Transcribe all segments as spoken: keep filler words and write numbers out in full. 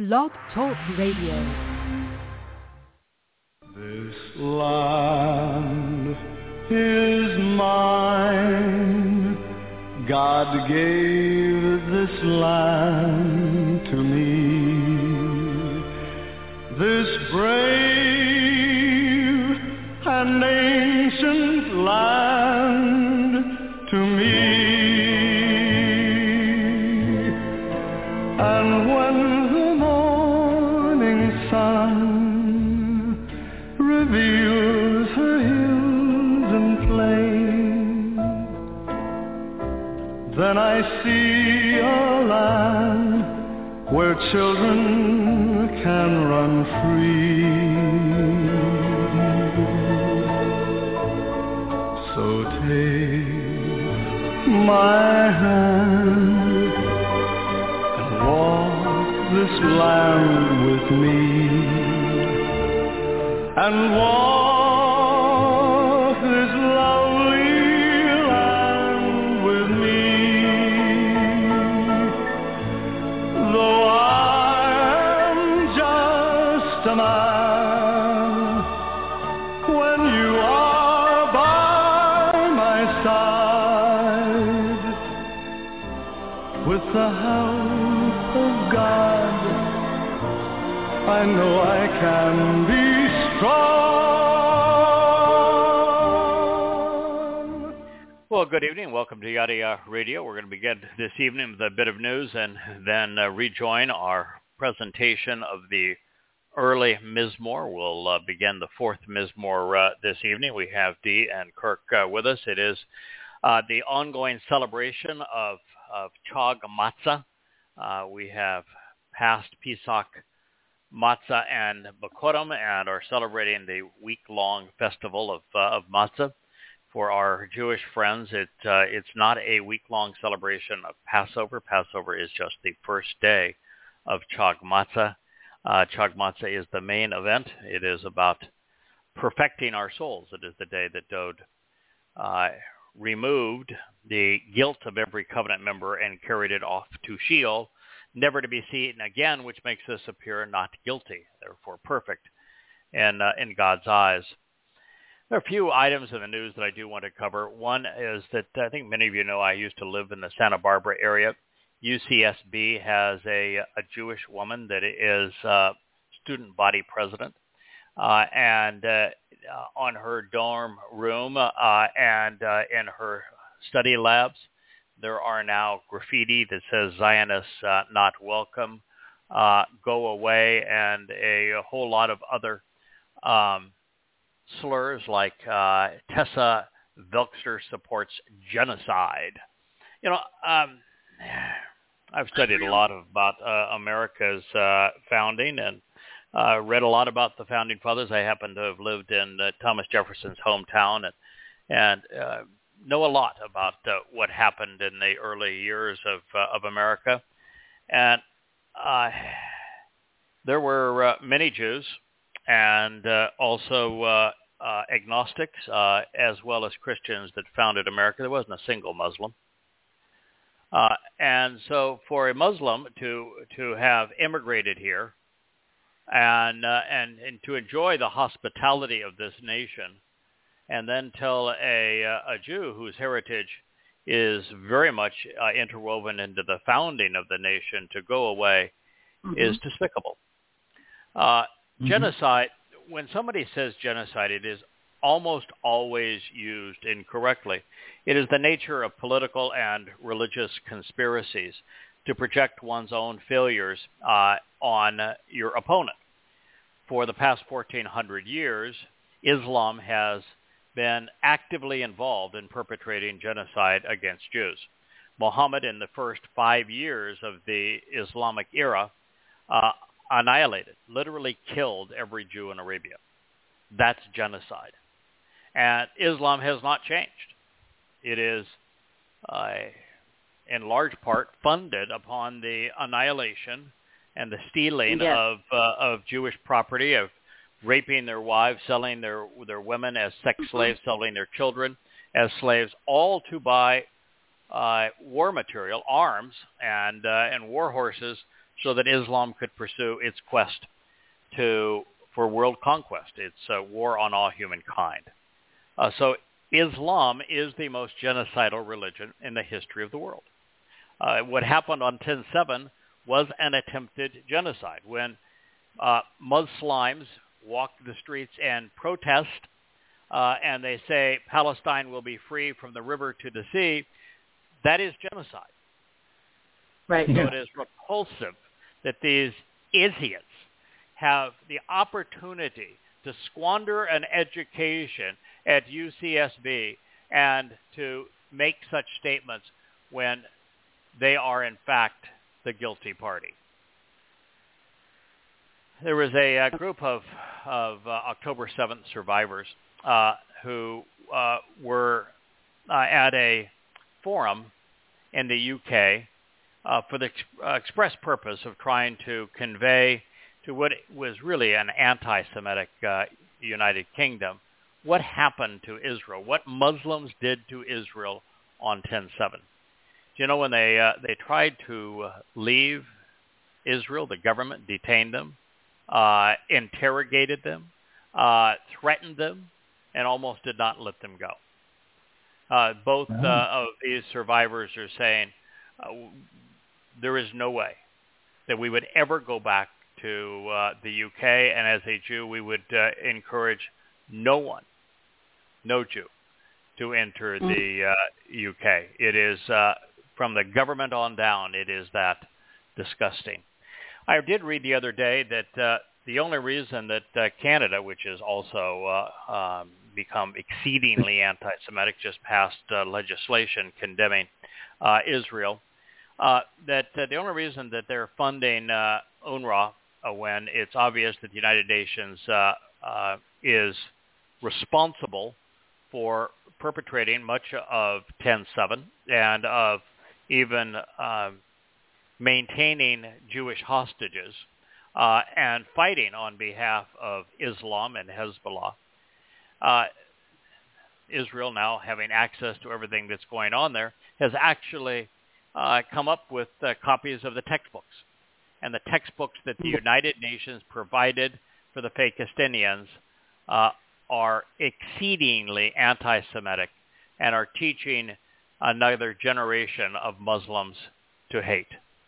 Blog Talk Radio. This land is mine. God gave this land to me. This brave and ancient land to me. And when the morning sun reveals her hills and plains, then I see a land where children can run free. So take my hand and walk this land with me, and walk this lovely land with me. Though I am just a man, when you are by my side, with the help of God, I know I can be strong. Well, good evening. Welcome to Yada Yada Radio. We're going to begin this evening with a bit of news and then uh, rejoin our presentation of the early Mizmor. We'll uh, begin the fourth Mizmor uh, this evening. We have Dee and Kirk uh, with us. It is uh, the ongoing celebration of, of Chag Matzah. Uh, we have passed Pesach Matzah and Bakorim and are celebrating the week-long festival of, uh, of Matzah. For our Jewish friends, it, uh, it's not a week-long celebration of Passover. Passover is just the first day of Chag Matzah. Uh, Chag Matzah is the main event. It is about perfecting our souls. It is the day that Dod uh, removed the guilt of every covenant member and carried it off to Sheol, never to be seen again, which makes us appear not guilty, therefore perfect in, uh, in God's eyes. There are a few items in the news that I do want to cover. One is that I think many of you know I used to live in the Santa Barbara area. U C S B has a, a Jewish woman that is uh, student body president, uh, and uh, on her dorm room uh, and uh, in her study labs, there are now graffiti that says Zionists uh, not welcome, uh, go away, and a, a whole lot of other um, slurs like uh, Tessa Velkster supports genocide. You know, um, I've studied a lot about uh, America's uh, founding and uh, read a lot about the Founding Fathers. I happen to have lived in uh, Thomas Jefferson's hometown and, and uh, know a lot about uh, what happened in the early years of uh, of America. And uh, there were uh, many Jews and uh, also uh, uh, agnostics, uh, as well as Christians that founded America. There wasn't a single Muslim. Uh, and so for a Muslim to to have immigrated here and, uh, and, and to enjoy the hospitality of this nation, and then tell a, a Jew whose heritage is very much uh, interwoven into the founding of the nation to go away, mm-hmm. is despicable. Uh, mm-hmm. Genocide, when somebody says genocide, it is almost always used incorrectly. It is the nature of political and religious conspiracies to project one's own failures uh, on uh, your opponent. For the past fourteen hundred years, Islam has been actively involved in perpetrating genocide against Jews. Muhammad, in the first five years of the Islamic era, uh, annihilated, literally killed every Jew in Arabia. That's genocide. And Islam has not changed. It is, uh, in large part, funded upon the annihilation and the stealing yes. of uh, of Jewish property, of raping their wives, selling their their women as sex slaves, selling their children as slaves, all to buy uh, war material, arms, and uh, and war horses so that Islam could pursue its quest to for world conquest, its uh, war on all humankind. Uh, so Islam is the most genocidal religion in the history of the world. Uh, what happened on ten seven was an attempted genocide. When uh, Muslims walk the streets and protest, uh, and they say Palestine will be free from the river to the sea, that is genocide. Right. So Yeah. it is repulsive that these idiots have the opportunity to squander an education at U C S B and to make such statements when they are, in fact, the guilty party. There was a, a group of, of uh, October seventh survivors uh, who uh, were uh, at a forum in the U K uh, for the ex- uh, express purpose of trying to convey to what was really an anti-Semitic uh, United Kingdom what happened to Israel, what Muslims did to Israel on ten seven. Do you know when they uh, they tried to uh, leave Israel, the government detained them, uh, interrogated them, uh, threatened them, and almost did not let them go. Uh, both uh, of these survivors are saying uh, there is no way that we would ever go back to uh, the U K, and as a Jew, we would uh, encourage no one, no Jew, to enter mm. the uh, U K. It is, uh, from the government on down, it is that disgusting. I did read the other day that uh, the only reason that uh, Canada, which has also uh, um, become exceedingly anti-Semitic, just passed uh, legislation condemning uh, Israel, uh, that uh, the only reason that they're funding uh, UNRWA uh, when it's obvious that the United Nations uh, uh, is responsible for perpetrating much of ten seven and of even uh, maintaining Jewish hostages uh, and fighting on behalf of Islam and Hezbollah. Uh, Israel, now having access to everything that's going on there, has actually uh, come up with uh, copies of the textbooks. And the textbooks that the United Nations provided for the Fakistinians uh, are exceedingly anti-Semitic and are teaching another generation of Muslims to hate.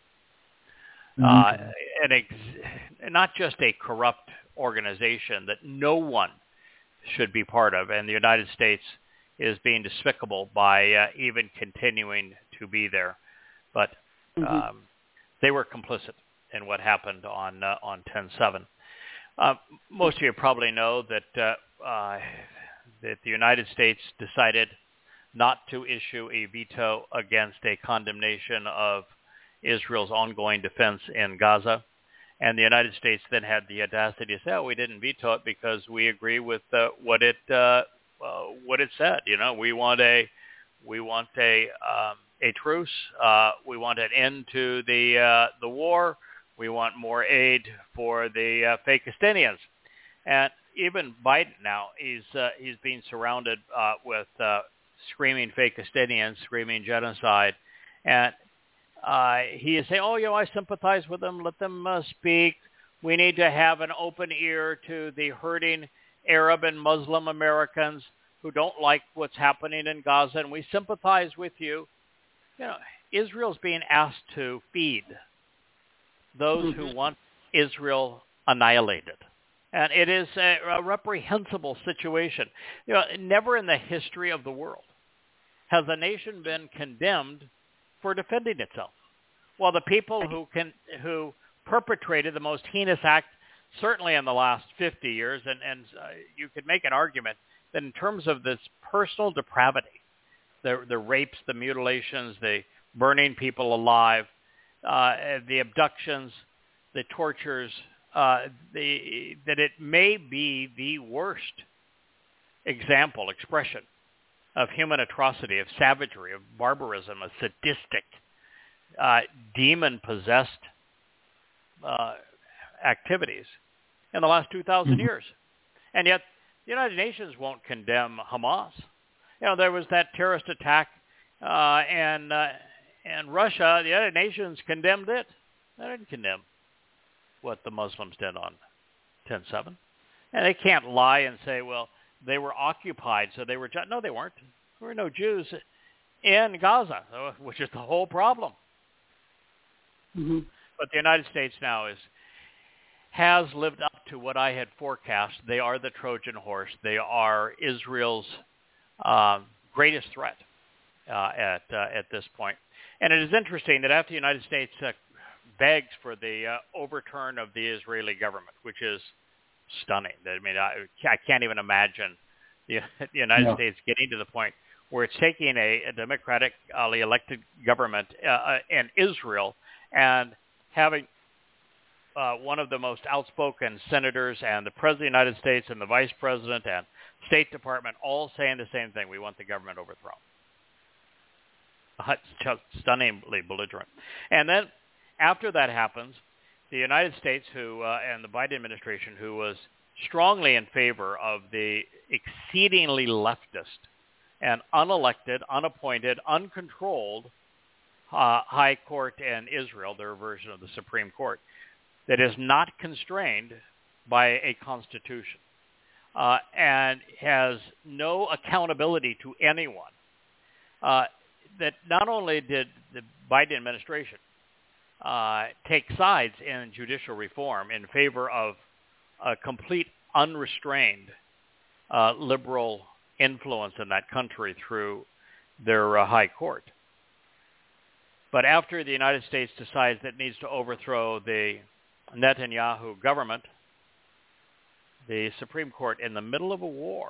Mm-hmm. Uh, and ex- not just a corrupt organization that no one should be part of, and the United States is being despicable by uh, even continuing to be there. But um, mm-hmm. they were complicit in what happened on uh, on ten seven. Uh, most of you probably know that uh, uh, that the United States decided not to issue a veto against a condemnation of Israel's ongoing defense in Gaza. And the United States then had the audacity to say, oh, we didn't veto it because we agree with uh, what it uh, uh, what it said. You know, we want a we want a um, a truce. Uh, we want an end to the uh, the war. We want more aid for the uh, Fakistinians. And even Biden now, he's uh, he's being surrounded uh, with uh, screaming Fakistinians, screaming genocide, and uh, he is saying, "Oh, you know, I sympathize with them. Let them uh, speak. We need to have an open ear to the hurting Arab and Muslim Americans who don't like what's happening in Gaza, and we sympathize with you." You know, Israel's being asked to feed those mm-hmm. who want Israel annihilated. And it is a, a reprehensible situation. You know, never in the history of the world has a nation been condemned for defending itself. While the people who can who perpetrated the most heinous act, certainly in the last fifty years, and, and uh, you could make an argument that in terms of this personal depravity, the, the rapes, the mutilations, the burning people alive, uh, the abductions, the tortures, uh, the, that it may be the worst example, expression of human atrocity, of savagery, of barbarism, of sadistic, uh, demon-possessed uh, activities in the last two thousand mm-hmm. years. And yet the United Nations won't condemn Hamas. You know, there was that terrorist attack uh, and, uh, and Russia, the United Nations condemned it. They didn't condemn what the Muslims did on ten seven. And they can't lie and say, well, they were occupied, so they were just... No, they weren't. There were no Jews in Gaza, which is the whole problem. Mm-hmm. But the United States now is has lived up to what I had forecast. They are the Trojan horse. They are Israel's um, greatest threat uh, at uh, at this point. And it is interesting that after the United States uh, begs for the uh, overturn of the Israeli government, which is stunning. I mean, I, I can't even imagine the, the United No. States getting to the point where it's taking a, a democratically elected government uh, in Israel and having uh, one of the most outspoken senators and the President of the United States and the Vice President and State Department all saying the same thing: we want the government overthrown. Uh, it's just stunningly belligerent. And then after that happens, the United States, who uh, and the Biden administration, who was strongly in favor of the exceedingly leftist and unelected, unappointed, uncontrolled uh, High Court in Israel, their version of the Supreme Court, that is not constrained by a constitution uh, and has no accountability to anyone, uh, that not only did the Biden administration uh, take sides in judicial reform in favor of a complete unrestrained uh, liberal influence in that country through their uh, high court. But after the United States decides that it needs to overthrow the Netanyahu government, the Supreme Court, in the middle of a war,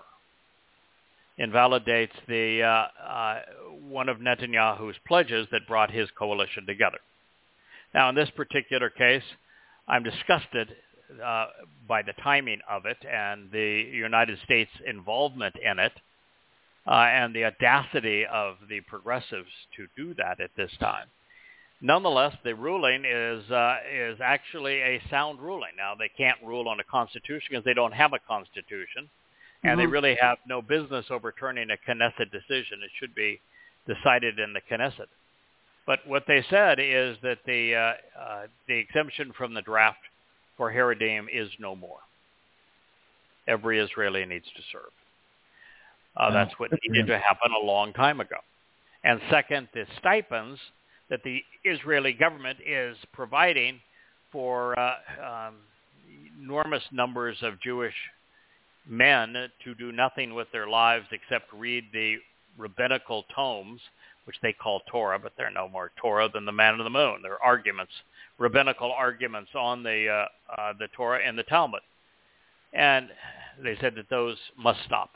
invalidates the uh, uh, one of Netanyahu's pledges that brought his coalition together. Now, in this particular case, I'm disgusted uh, by the timing of it and the United States' involvement in it, uh, and the audacity of the progressives to do that at this time. Nonetheless, the ruling is uh, is actually a sound ruling. Now, they can't rule on a constitution because they don't have a constitution, and mm-hmm. they really have no business overturning a Knesset decision. It should be decided in the Knesset. But what they said is that the uh, uh, the exemption from the draft for Haredim is no more. Every Israeli needs to serve. Uh, that's what needed to happen a long time ago. And second, the stipends that the Israeli government is providing for uh, um, enormous numbers of Jewish men to do nothing with their lives except read the rabbinical tomes, which they call Torah, but they're no more Torah than the man on the moon. They're arguments, rabbinical arguments on the uh, uh, the Torah and the Talmud. And they said that those must stop.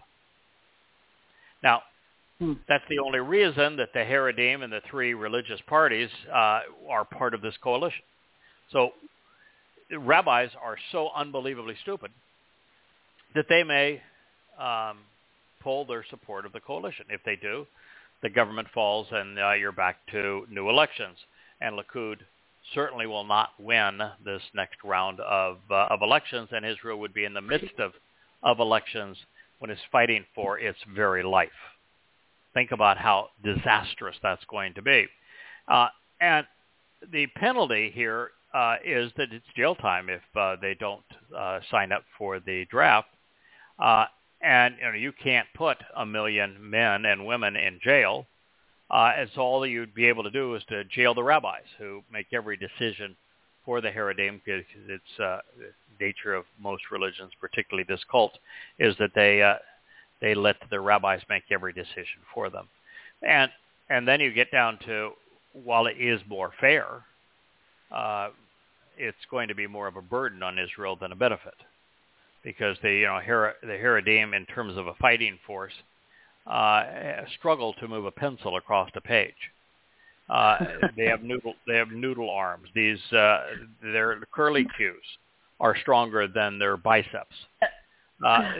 Now, hmm. that's the only reason that the Haredim and the three religious parties uh, are part of this coalition. So rabbis are so unbelievably stupid that they may um, pull their support of the coalition. If they do, the government falls and uh, you're back to new elections. And Likud certainly will not win this next round of uh, of elections, and Israel would be in the midst of, of elections when it's fighting for its very life. Think about how disastrous that's going to be. Uh, and the penalty here uh, is that it's jail time if uh, they don't uh, sign up for the draft. Uh, and you know, you can't put a million men and women in jail. Uh, and so all you'd be able to do is to jail the rabbis who make every decision for the Haredim, because it's uh, the nature of most religions, particularly this cult, is that they uh, they let the rabbis make every decision for them. And and then you get down to, while it is more fair, uh, it's going to be more of a burden on Israel than a benefit, because the you know Her- the Haredim, in terms of a fighting force, uh, struggle to move a pencil across a page. Uh, they have noodle they have noodle arms. These uh, their curly cues are stronger than their biceps. Uh,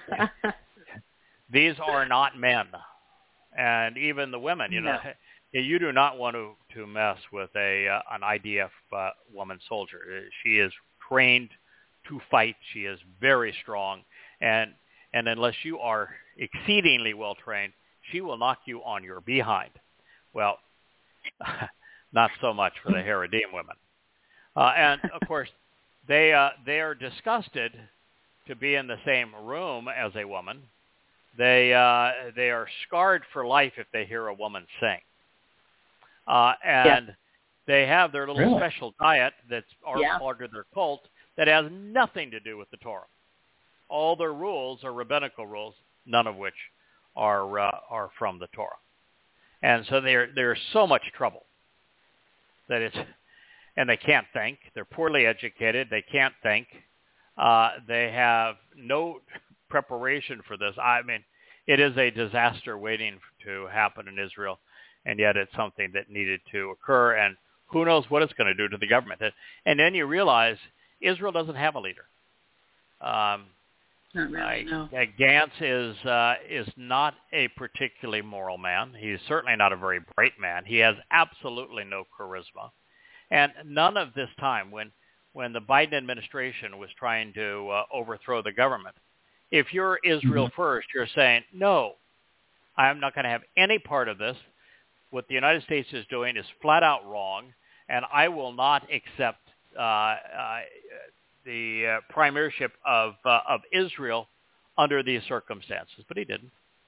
these are not men, and even the women. You know, no. You do not want to, to mess with a uh, an I D F uh, woman soldier. She is trained to fight. She is very strong, and and unless you are exceedingly well trained, she will knock you on your behind. Well, not so much for the Haredim women. Uh, and, of course, they uh, they are disgusted to be in the same room as a woman. They uh, they are scarred for life if they hear a woman sing. Uh, and yeah. they have their little really? special diet that's yeah. part of their cult that has nothing to do with the Torah. All their rules are rabbinical rules, none of which are uh, are from the Torah. And so they're they're so much trouble that it's, and they can't think. They're poorly educated. They can't think. Uh, they have no preparation for this. I mean, it is a disaster waiting to happen in Israel, and yet it's something that needed to occur, and who knows what it's going to do to the government. And then you realize Israel doesn't have a leader. Um, Not really, no. Uh, Gantz is uh, is not a particularly moral man. He's certainly not a very bright man. He has absolutely no charisma. And none of this time, when when the Biden administration was trying to uh, overthrow the government, if you're Israel mm-hmm. first, you're saying, no, I'm not going to have any part of this. What the United States is doing is flat out wrong, and I will not accept uh, uh, the uh, premiership of uh, of Israel under these circumstances. But he didn't.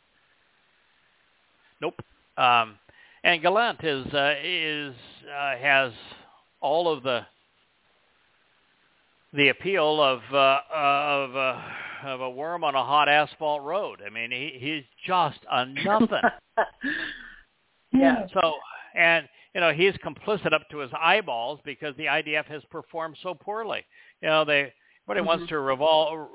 Nope. Um, and Gallant is uh, is uh, has all of the the appeal of uh, of uh, of a worm on a hot asphalt road. I mean, he, he's just a nothing. yeah. So, and you know, he's complicit up to his eyeballs because the I D F has performed so poorly. You know, they everybody mm-hmm. wants to revol-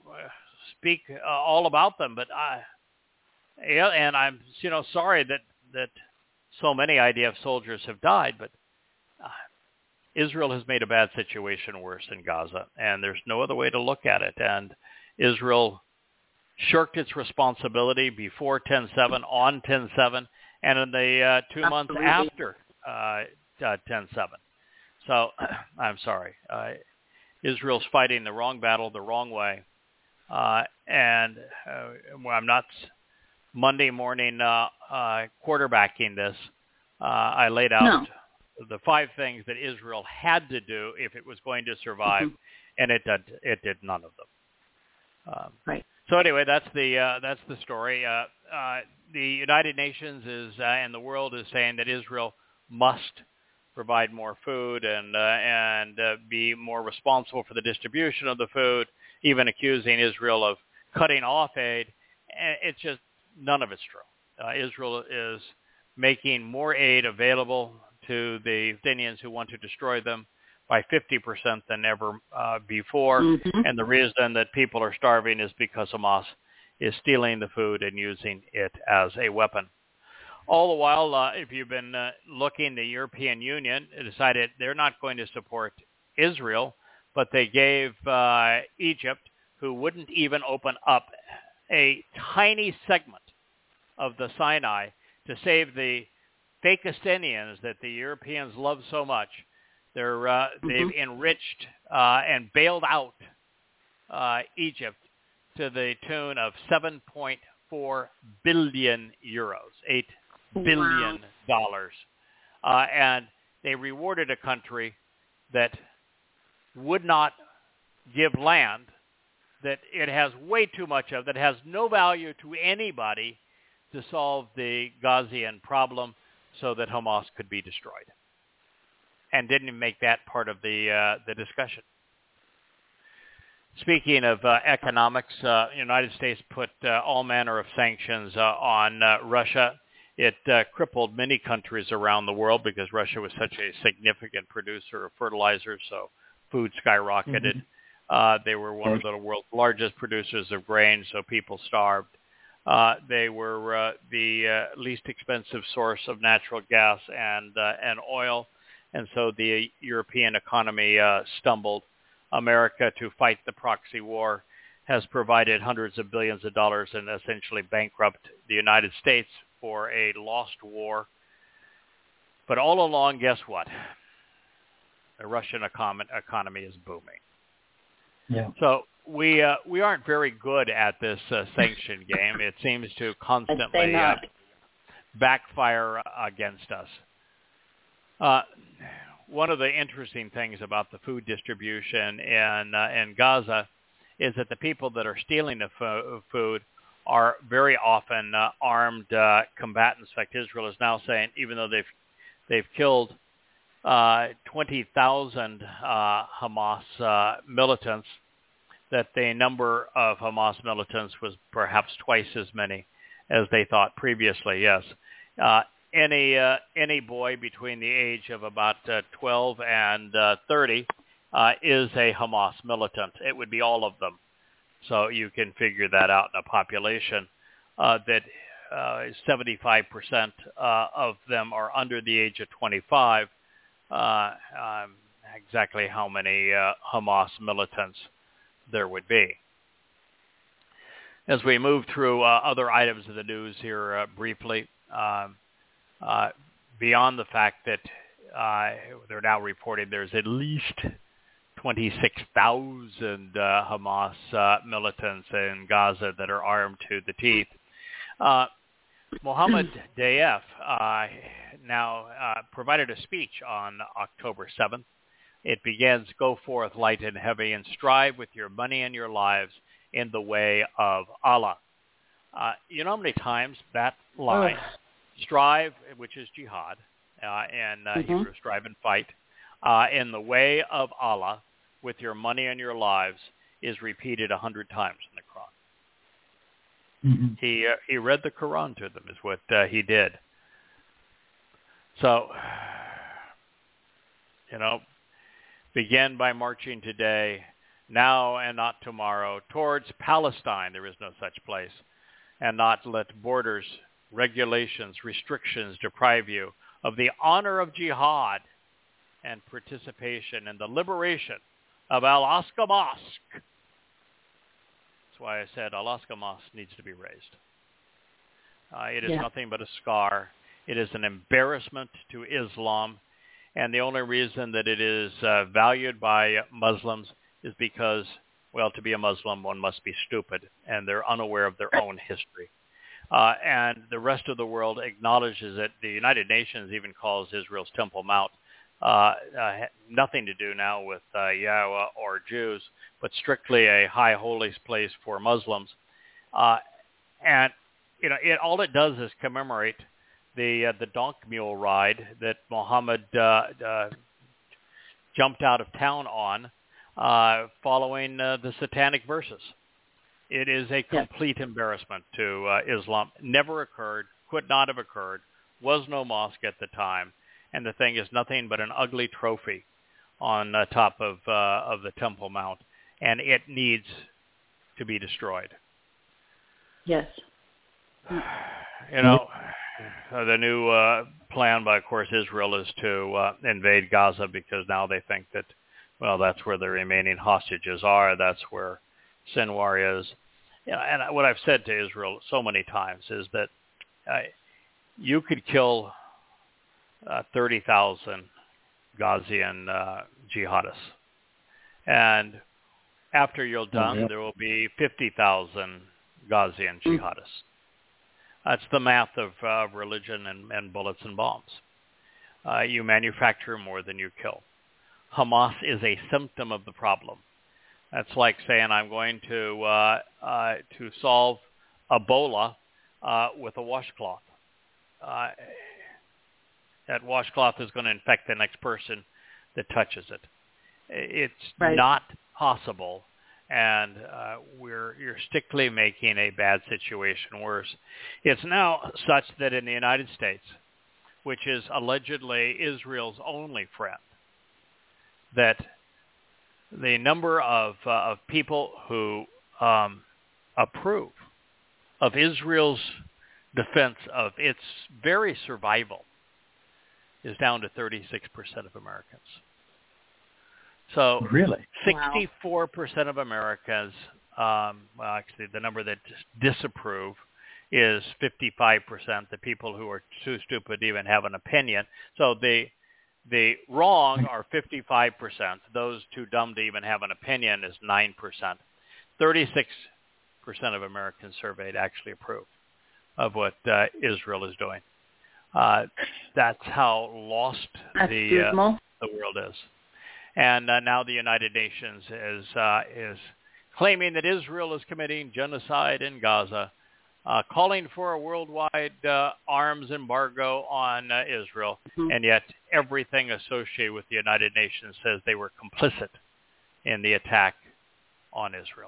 speak uh, all about them, but I, yeah, and I'm you know sorry that that so many I D F soldiers have died, but uh, Israel has made a bad situation worse in Gaza, and there's no other way to look at it. And Israel shirked its responsibility before ten seven, on ten seven, and in the uh, two Absolutely. months after uh, uh, ten seven. So, I'm sorry. Uh, Israel's fighting the wrong battle the wrong way. Uh, and uh, well, I'm not Monday morning uh, uh, quarterbacking this. Uh, I laid out no. the five things that Israel had to do if it was going to survive, mm-hmm. and it did, it did none of them. Um, right. So anyway, that's the uh, that's the story. Uh, uh, the United Nations is uh, and the world is saying that Israel must provide more food and uh, and uh, be more responsible for the distribution of the food, even accusing Israel of cutting off aid. It's just none of it's true. Uh, Israel is making more aid available to the Palestinians who want to destroy them by fifty percent than ever uh, before. Mm-hmm. And the reason that people are starving is because Hamas is stealing the food and using it as a weapon. All the while, uh, if you've been uh, looking, the European Union decided they're not going to support Israel, but they gave uh, Egypt, who wouldn't even open up a tiny segment of the Sinai to save the Palestinians that the Europeans love so much. They're, uh, mm-hmm. They've enriched uh, and bailed out uh, Egypt to the tune of seven point four billion euros, eight billion dollars. Wow. Uh, and they rewarded a country that would not give land that it has way too much of, that has no value to anybody to solve the Gazian problem so that Hamas could be destroyed. And didn't even make that part of the uh, the discussion. Speaking of uh, economics, uh, the United States put uh, all manner of sanctions uh, on uh, Russia. It uh, crippled many countries around the world because Russia was such a significant producer of fertilizer, so food skyrocketed. Mm-hmm. Uh, they were one of the world's largest producers of grain, so people starved. Uh, they were uh, the uh, least expensive source of natural gas and uh, and oil, and so the European economy uh, stumbled. America, to fight the proxy war, has provided hundreds of billions of dollars and essentially bankrupt the United States for a lost war. But all along, guess what? The Russian econ- economy is booming. Yeah. So we uh, we aren't very good at this uh, sanction game. It seems to constantly uh, backfire against us. Uh, one of the interesting things about the food distribution in uh, in Gaza is that the people that are stealing the fo- food are very often uh, armed uh, combatants. In fact, Israel is now saying, even though they've they've killed uh, twenty thousand uh, Hamas uh, militants, that the number of Hamas militants was perhaps twice as many as they thought previously. Yes, uh, any uh, any boy between the age of about uh, twelve and uh, thirty uh, is a Hamas militant. It would be all of them. So you can figure that out in a population uh, that uh, seventy-five percent uh, of them are under the age of twenty-five. Uh, um, exactly how many uh, Hamas militants there would be. As we move through uh, other items of the news here uh, briefly, um, uh, beyond the fact that uh, they're now reporting there's at least twenty-six thousand uh, Hamas uh, militants in Gaza that are armed to the teeth. Uh, Mohammed Deif uh, now uh, provided a speech on October seventh. It begins, "Go forth light and heavy and strive with your money and your lives in the way of Allah." Uh, you know how many times that line, oh. strive, which is jihad, uh, and uh, mm-hmm. Hebrew, strive and fight, uh, in the way of Allah with your money and your lives, is repeated a hundred times in the Quran. Mm-hmm. He uh, he read the Quran to them, is what uh, he did. So, you know, begin by marching today, now and not tomorrow, towards Palestine. There is no such place. And not let borders, regulations, restrictions deprive you of the honor of jihad and participation in the liberation of Al-Aqsa Mosque. That's why I said Al-Aqsa Mosque needs to be raised. Uh, it is yeah. nothing but a scar. It is an embarrassment to Islam. And the only reason that it is uh, valued by Muslims is because, well, to be a Muslim, one must be stupid, and they're unaware of their own history. Uh, and the rest of the world acknowledges it. The United Nations even calls Israel's Temple Mount uh, uh, nothing to do now with uh, Yahweh or Jews, but strictly a high holy place for Muslims. Uh, and, you know, it, all it does is commemorate the uh, the donk mule ride that Muhammad uh, uh, jumped out of town on uh, following uh, the satanic verses. It is a complete yeah. embarrassment to uh, Islam. Never occurred, could not have occurred, was no mosque at the time, and the thing is nothing but an ugly trophy on uh, top of uh, of the Temple Mount, and it needs to be destroyed. Yes. You know, uh, the new uh, plan by, of course, Israel is to uh, invade Gaza because now they think that, well, that's where the remaining hostages are. That's where Sinwar is. You know, and what I've said to Israel so many times is that uh, you could kill uh, thirty thousand Ghazian uh, jihadists. And after you're done, mm-hmm. there will be fifty thousand Ghazian jihadists. That's the math of uh, religion and, and bullets and bombs. Uh, you manufacture more than you kill. Hamas is a symptom of the problem. That's like saying I'm going to uh, uh, to solve Ebola uh, with a washcloth. Uh, that washcloth is going to infect the next person that touches it. It's right. not possible. And uh, we're you're strictly making a bad situation worse. It's now such that in the United States, which is allegedly Israel's only friend, that the number of uh, of people who um, approve of Israel's defense of its very survival is down to thirty-six percent of Americans. So really, sixty-four percent of Americans, um, well, actually the number that disapprove is fifty-five percent, the people who are too stupid to even have an opinion. So the the wrong are fifty-five percent. Those too dumb to even have an opinion is nine percent. thirty-six percent of Americans surveyed actually approve of what uh, Israel is doing. Uh, that's how lost That's the dismal. uh, the world is. And uh, now the United Nations is uh, is claiming that Israel is committing genocide in Gaza, uh, calling for a worldwide uh, arms embargo on uh, Israel, Mm-hmm. and yet everything associated with the United Nations says they were complicit in the attack on Israel.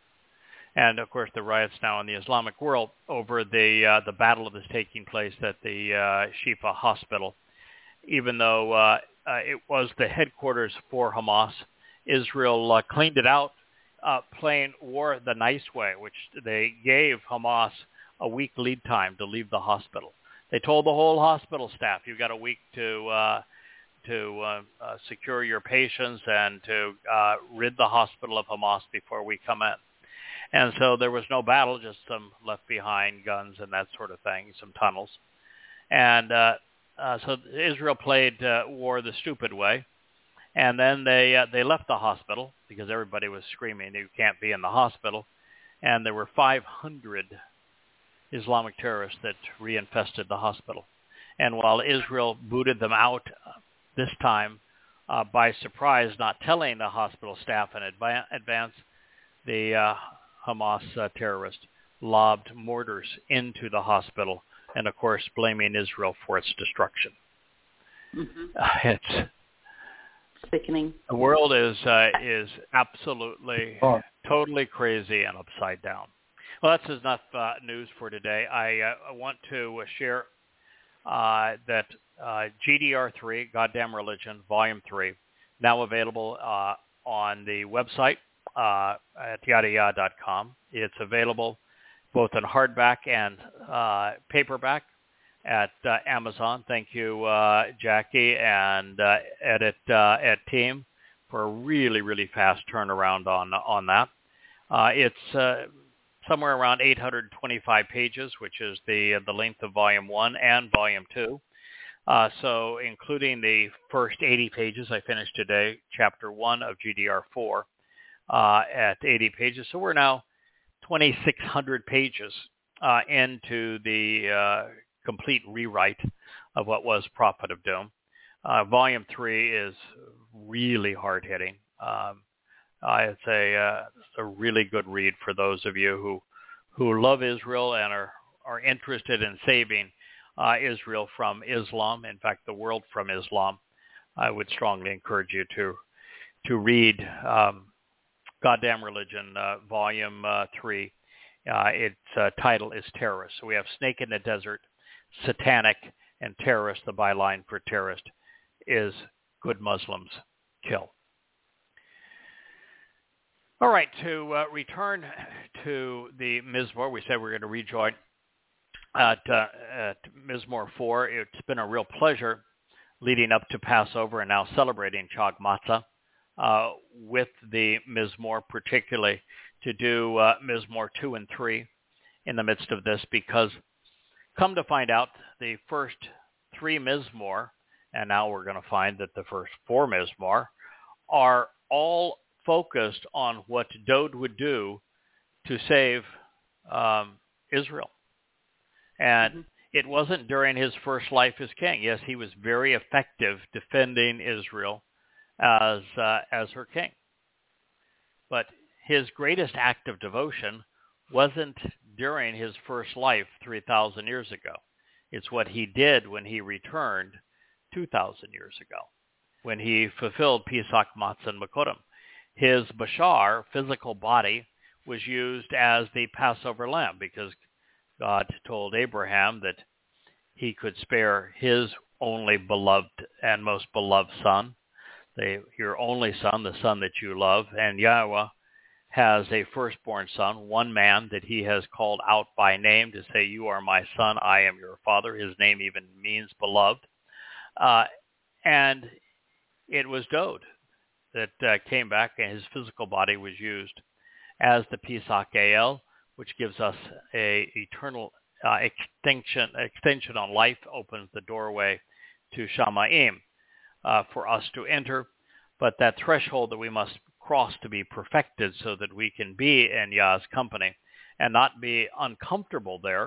And of course, the riots now in the Islamic world over the uh, the battle that is taking place at the uh, Shifa hospital. Even though uh, uh, it was the headquarters for Hamas, Israel uh, cleaned it out, uh, playing war the nice way, which they gave Hamas a week lead time to leave the hospital. They told the whole hospital staff, "You've got a week to uh, to uh, uh, secure your patients and to uh, rid the hospital of Hamas before we come in." And so there was no battle, just some left behind guns and that sort of thing, some tunnels. And uh, uh, so Israel played uh, war the stupid way. And then they uh, they left the hospital because everybody was screaming, "You can't be in the hospital." And there were five hundred Islamic terrorists that reinfested the hospital. And while Israel booted them out uh, this time uh, by surprise, not telling the hospital staff in adva- advance, the uh, Hamas uh, terrorists lobbed mortars into the hospital and, of course, blaming Israel for its destruction. Mm-hmm. Uh, it's Sickening. the world is uh, is absolutely, Oh. totally crazy and upside down. Well, that's enough uh, news for today. I, uh, I want to uh, share uh, that uh, G D R three, Goddamn Religion, Volume three, now available uh, on the website uh, at yada yada dot com. It's available both in hardback and uh, paperback at uh, Amazon. Thank you, uh, Jackie and uh, Edit uh, at Team for a really, really fast turnaround on on that. Uh, it's uh, somewhere around eight hundred twenty-five pages, which is the the length of Volume one and Volume two. Uh, so including the first eighty pages I finished today, Chapter one of G D R four uh, at eighty pages. So we're now twenty-six hundred pages uh, into the uh, complete rewrite of what was Prophet of Doom. Uh, volume three is really hard-hitting. Um, uh, it's a uh, it's a really good read for those of you who who love Israel and are are interested in saving uh, Israel from Islam. In fact, the world from Islam. I would strongly encourage you to to read um, Goddamn Religion, uh, Volume uh, three. Uh, its uh, title is Terrorist. So we have Snake in the Desert, Satanic, and Terrorist. The byline for terrorist is Good Muslims Kill. All right, to uh, return to the Mizmor, we said we're going to rejoin at, uh, at Mizmor four. It's been a real pleasure leading up to Passover and now celebrating Chag Matzah uh, with the Mizmor, particularly to do uh, Mizmor two and three in the midst of this, because come to find out, the first three Mizmor, and now we're going to find that the first four Mizmor, are all focused on what Dowd would do to save um, Israel. And mm-hmm. It wasn't during his first life as king. Yes, he was very effective defending Israel as uh, as her king. But his greatest act of devotion wasn't during his first life three thousand years ago. It's what he did when he returned two thousand years ago, when he fulfilled Pesach, Matzah, and Makodim. His Bashar, physical body, was used as the Passover lamb because God told Abraham that he could spare his only beloved and most beloved son, the, your only son, the son that you love. And Yahweh has a firstborn son, one man that he has called out by name to say, "You are my son, I am your father." His name even means beloved. Uh, and it was Dowd that uh, came back, and his physical body was used as the Pesach El, which gives us a eternal uh, extinction, extension on life, opens the doorway to Shamayim uh, for us to enter. But that threshold that we must cross to be perfected so that we can be in Yah's company and not be uncomfortable there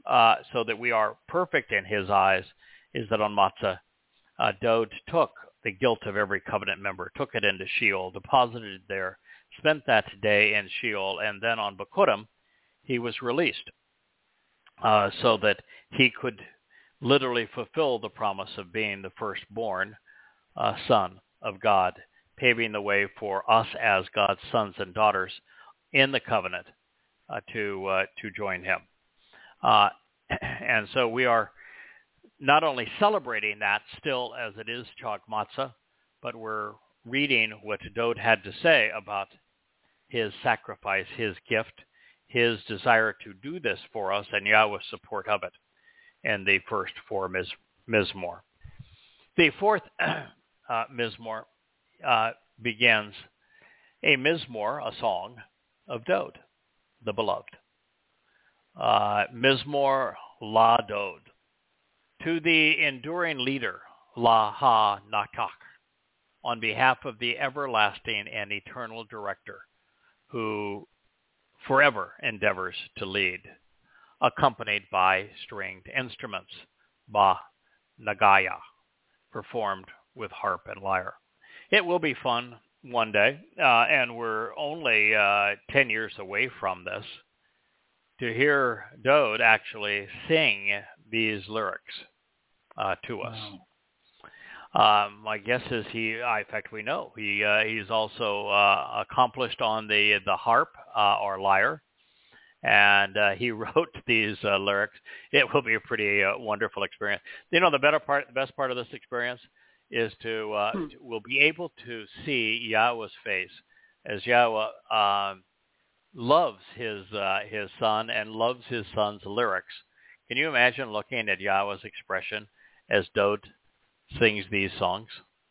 uh, so that we are perfect in his eyes, is that on Matzah, uh, Dowd took the guilt of every covenant member, took it into Sheol, deposited it there, spent that day in Sheol, and then on Bikurim, he was released uh, so that he could literally fulfill the promise of being the firstborn uh, son of God, paving the way for us as God's sons and daughters in the covenant uh, to uh, to join him. Uh, and so we are not only celebrating that still as it is Chag Matzah, but we're reading what Dowd had to say about his sacrifice, his gift, his desire to do this for us, and Yahweh's support of it in the first four miz- Mizmor. The fourth uh, Mizmor uh, begins a Mizmor, a song of Dowd, the beloved. Uh, Mizmor La Dowd. To the enduring leader, La Ha Nakach, on behalf of the everlasting and eternal director, who forever endeavors to lead, accompanied by stringed instruments, Ba Nagaya, performed with harp and lyre. It will be fun one day, uh, and we're only uh, ten years away from this, to hear Dowd actually sing these lyrics uh, to us. Wow. Um, my guess is he, uh, in fact, we know, he uh, he's also uh, accomplished on the, the harp uh, or lyre, and uh, he wrote these uh, lyrics. It will be a pretty uh, wonderful experience. You know, the better part, the best part of this experience is to, uh, hmm. to we'll be able to see Yahweh's face as Yahweh um, loves his uh, his son and loves his son's lyrics. Can you imagine looking at Yahweh's expression as Dowd sings these songs?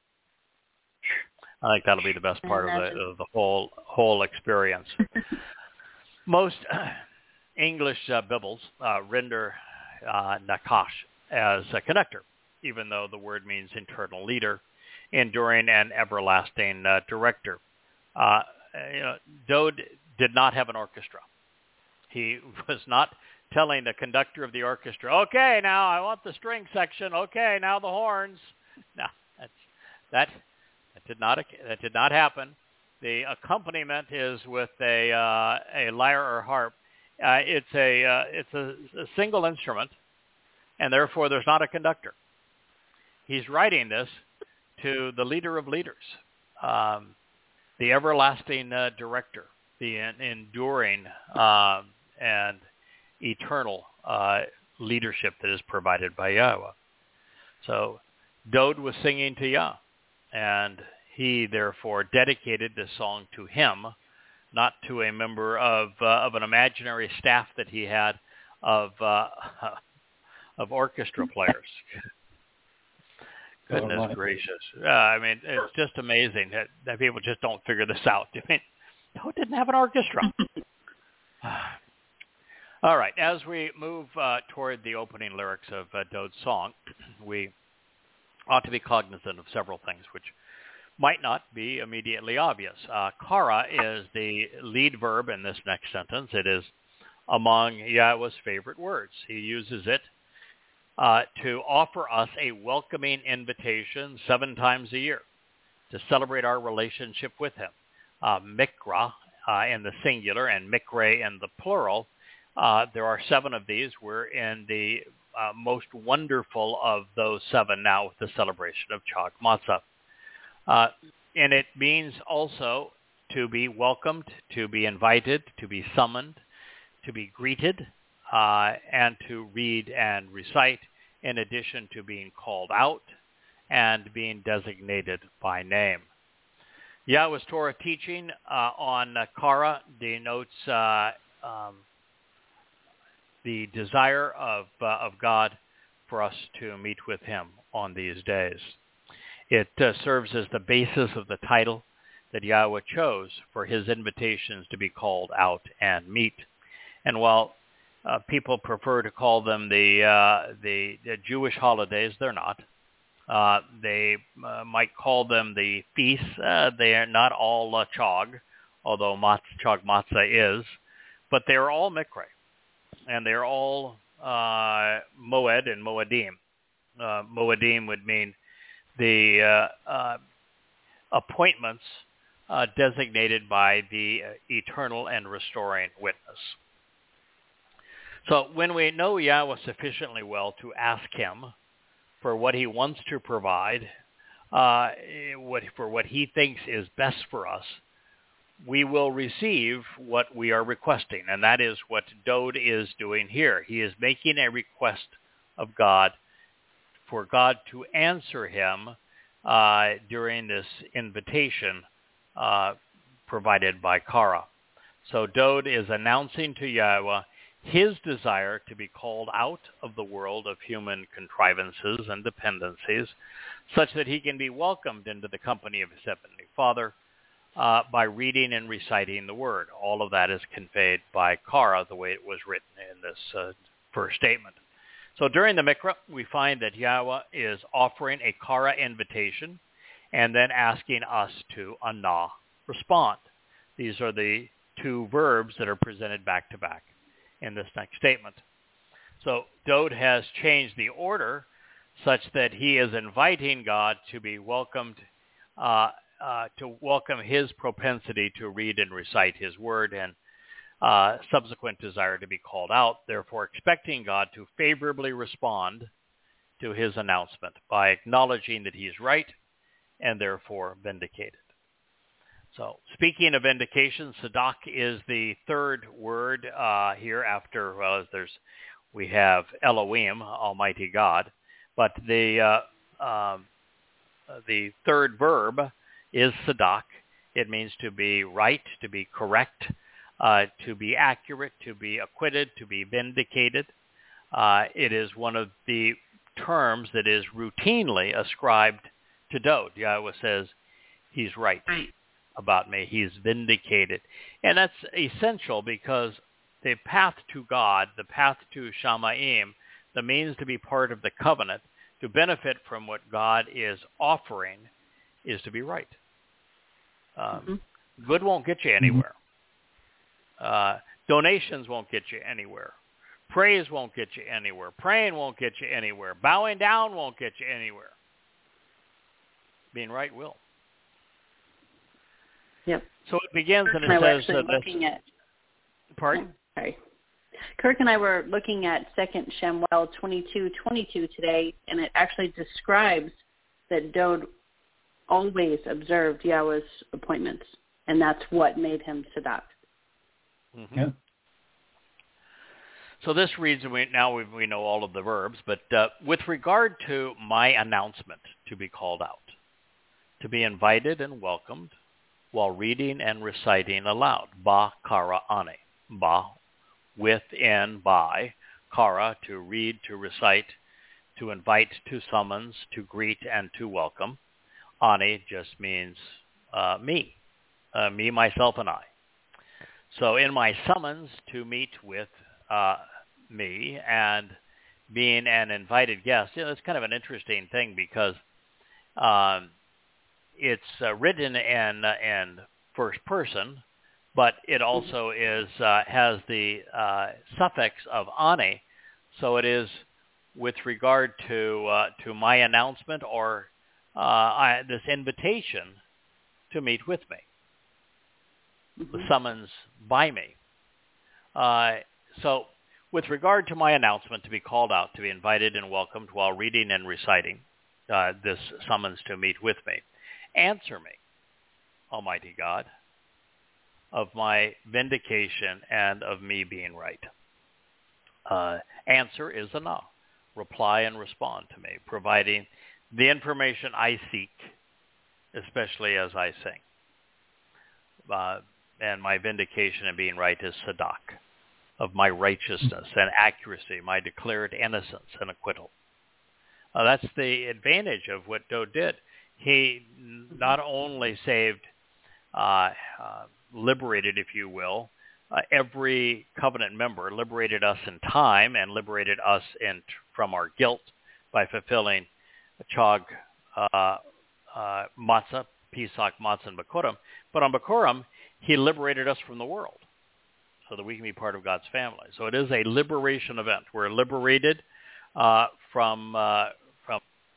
I think that'll be the best part of the, of the whole whole experience. Most uh, English uh, Bibles uh, render uh, Nakash as a connector, even though the word means internal leader, enduring and everlasting uh, director. Uh, you know, Dowd did not have an orchestra. He was not telling the conductor of the orchestra, okay, now I want the string section. Okay, now the horns. No, that's, that that did not that did not happen. The accompaniment is with a uh, a lyre or harp. Uh, it's a uh, it's a, a single instrument, and therefore there's not a conductor. He's writing this to the leader of leaders, um, the everlasting uh, director, the en- enduring um, and eternal uh, leadership that is provided by Yahweh. So Dowd was singing to Yah, and he therefore dedicated this song to him, not to a member of uh, of an imaginary staff that he had of uh, of orchestra players. Goodness oh, gracious! Uh, I mean, it's just amazing that, that people just don't figure this out. I mean, Dowd didn't have an orchestra. All right, as we move uh, toward the opening lyrics of uh, Dowd's song, we ought to be cognizant of several things which might not be immediately obvious. Uh, kara is the lead verb in this next sentence. It is among Yahweh's favorite words. He uses it uh, to offer us a welcoming invitation seven times a year to celebrate our relationship with him. Uh, mikra uh, in the singular and mikre in the plural. Uh, there are seven of these. We're in the uh, most wonderful of those seven now with the celebration of Chag Matzah. Uh, and it means also to be welcomed, to be invited, to be summoned, to be greeted, uh, and to read and recite, in addition to being called out and being designated by name. Yahweh's Torah teaching uh, on uh, Kara denotes uh, um, the desire of uh, of God for us to meet with him on these days. It uh, serves as the basis of the title that Yahweh chose for his invitations to be called out and meet. And while uh, people prefer to call them the, uh, the the Jewish holidays, they're not. Uh, they uh, might call them the feasts. Uh, they are not all uh, Chag, although Matz, Chag Matzah is, but they are all Mikre. And they're all uh, Moed and Moedim. Uh, Moedim would mean the uh, uh, appointments uh, designated by the uh, eternal and restoring witness. So when we know Yahweh sufficiently well to ask him for what he wants to provide, uh, what, for what he thinks is best for us, we will receive what we are requesting. And that is what Dode is doing here. He is making a request of God for God to answer him uh, during this invitation uh, provided by Kara. So Dode is announcing to Yahweh his desire to be called out of the world of human contrivances and dependencies, such that he can be welcomed into the company of his heavenly Father uh, by reading and reciting the word. All of that is conveyed by Kara the way it was written in this uh, first statement. So during the Mikra, we find that Yahweh is offering a Kara invitation and then asking us to anah, respond. These are the two verbs that are presented back to back in this next statement. So Dode has changed the order such that he is inviting God to be welcomed, uh, uh, to welcome his propensity to read and recite his word and uh, subsequent desire to be called out, therefore expecting God to favorably respond to his announcement by acknowledging that he is right and therefore vindicated. So speaking of vindication, Sadak is the third word uh, here after, well, there's, we have Elohim, Almighty God, but the uh, um, the third verb is Sadak. It means to be right, to be correct, uh, to be accurate, to be acquitted, to be vindicated. Uh, it is one of the terms that is routinely ascribed to Dode. Yahweh says he's right about me. He's vindicated. And that's essential because the path to God, the path to Shamayim, the means to be part of the covenant, to benefit from what God is offering, is to be right. Um, mm-hmm. Good won't get you anywhere. Uh, donations won't get you anywhere. Praise won't get you anywhere. Praying won't get you anywhere. Bowing down won't get you anywhere. Being right will. Yep. So it begins and it I says... Actually uh, looking at, pardon? Oh, sorry. Kirk and I were looking at Second Shemuel twenty-two twenty-two today, and it actually describes that Dode always observed Yahweh's appointments, and that's what made him Sadak. Mm-hmm. Yeah. So this reads, we, now we, we know all of the verbs, but uh, with regard to my announcement to be called out, to be invited and welcomed while reading and reciting aloud, ba kara ane, ba, with, in, by, kara, to read, to recite, to invite, to summons, to greet, and to welcome. Ane just means uh, me, uh, me, myself, and I. So in my summons to meet with uh, me and being an invited guest, you know, it's kind of an interesting thing because um, it's uh, written in, uh, in first person, but it also is uh, has the uh, suffix of ane, so it is with regard to uh, to my announcement or uh, I, this invitation to meet with me, mm-hmm. the summons by me. Uh, so with regard to my announcement to be called out, to be invited and welcomed while reading and reciting uh, this summons to meet with me, answer me, Almighty God, of my vindication and of me being right. Uh, answer is anah. Reply and respond to me, providing the information I seek, especially as I sing. Uh, and my vindication and being right is sadak, of my righteousness and accuracy, my declared innocence and acquittal. Uh, that's the advantage of what Dode did. He not only saved, uh, uh, liberated, if you will, uh, every covenant member, liberated us in time and liberated us in, from our guilt by fulfilling Chag, uh, uh, Matzah, Pesach, Matzah, and Bikurim. But on Bikurim, he liberated us from the world. so that we can be part of God's family. So it is a liberation event. We're liberated uh, from uh, from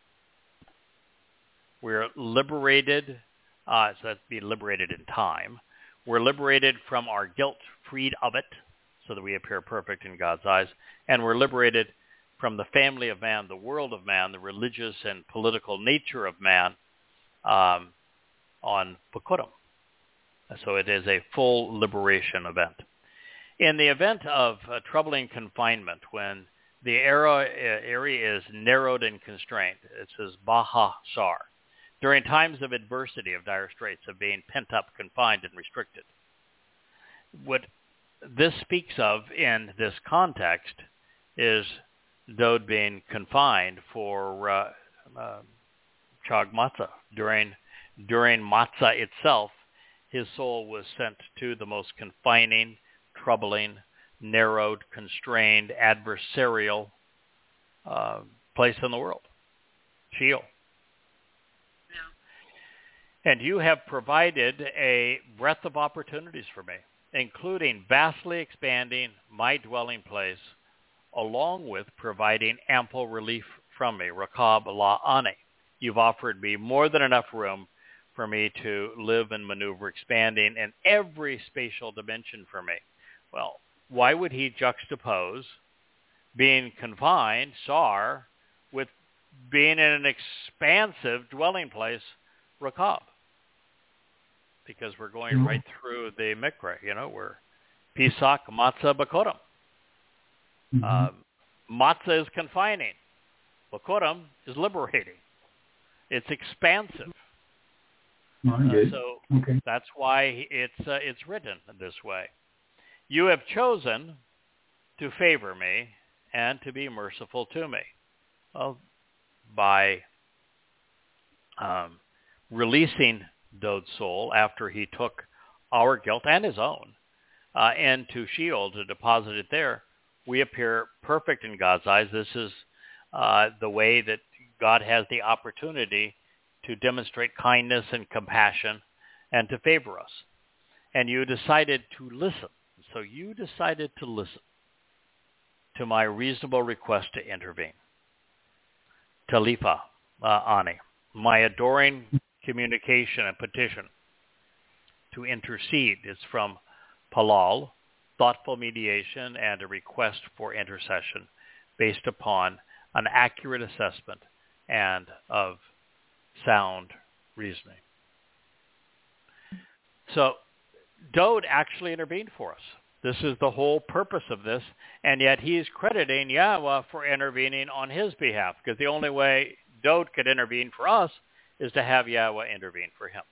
we're liberated. Uh, so that's be liberated in time. We're liberated from our guilt, freed of it, so that we appear perfect in God's eyes, and we're liberated from the family of man, the world of man, the religious and political nature of man um, on Bikurim. So it is a full liberation event. In the event of uh, troubling confinement, when the era, uh, area is narrowed and constrained, it says Baha Shar. During times of adversity, of dire straits, of being pent up, confined, and restricted. What this speaks of in this context is Dowd being confined for uh, uh, Chag Matzah. During, during Matzah itself, his soul was sent to the most confining, troubling, narrowed, constrained, adversarial uh, place in the world, Sheol. And you have provided a breadth of opportunities for me, including vastly expanding my dwelling place, along with providing ample relief from me, Rakab La Ani. You've offered me more than enough room for me to live and maneuver, expanding in every spatial dimension for me. Well, why would he juxtapose being confined, Sar, with being in an expansive dwelling place, Rakab? Because we're going right through the Mikra, you know, we're Pesach, Matzah, Bikurim. Mm-hmm. Um, Matzah is confining. Bikurim is liberating. It's expansive. Uh, so okay. That's why it's uh, it's written this way. You have chosen to favor me and to be merciful to me. Well, by um, releasing Dowd's soul after he took our guilt and his own uh, into Sheol to deposit it there, we appear perfect in God's eyes. This is uh, the way that God has the opportunity to demonstrate kindness and compassion and to favor us. And you decided to listen. So you decided to listen to my reasonable request to intervene. Talifa uh, Ani, my adoring communication and petition to intercede is from Palal, thoughtful mediation, and a request for intercession based upon an accurate assessment and of sound reasoning. So Dowd actually intervened for us. This is the whole purpose of this, and yet he's crediting Yahweh for intervening on his behalf, because the only way Dowd could intervene for us is to have Yahweh intervene for him.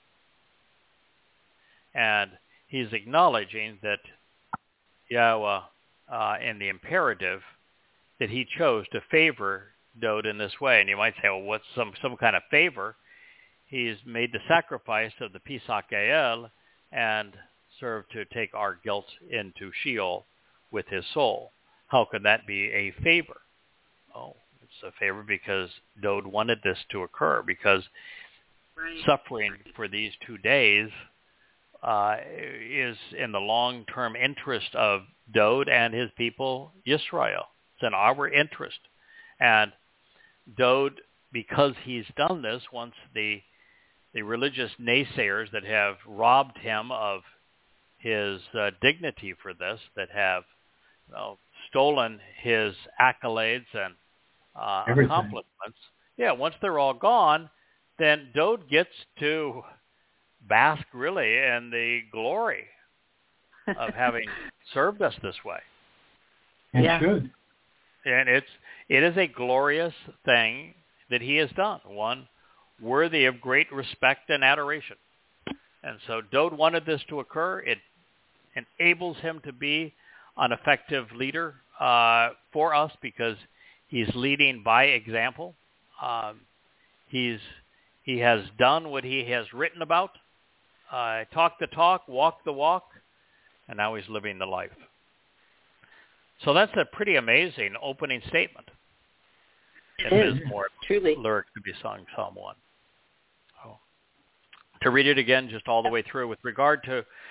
And he's acknowledging that Yahweh, uh, in the imperative, that he chose to favor Dowd in this way. And you might say, well, what's some, some kind of favor? He's made the sacrifice of the Pesach Gael and served to take our guilt into Sheol with his soul. How could that be a favor? Oh, it's a favor because Dowd wanted this to occur, because right. suffering for these two days uh, is in the long-term interest of Dowd and his people, Yisrael. It's in our interest. And Dowd, because he's done this, once the the religious naysayers that have robbed him of his uh, dignity for this, that have you know, stolen his accolades and uh, accomplishments, yeah, once they're all gone, then Dowd gets to bask really in the glory of having served us this way. And yeah. should. And it's it is a glorious thing that he has done, one worthy of great respect and adoration. And so Dowd wanted this to occur. It enables him to be an effective leader uh, for us, because he's leading by example. Um, he's he has done what he has written about, uh, talked the talk, walked the walk, and now he's living the life. So that's a pretty amazing opening statement. It in is, Mizmor, truly. Lyric to be sung, Psalm one. Oh. To read it again, just all the way through, with regard to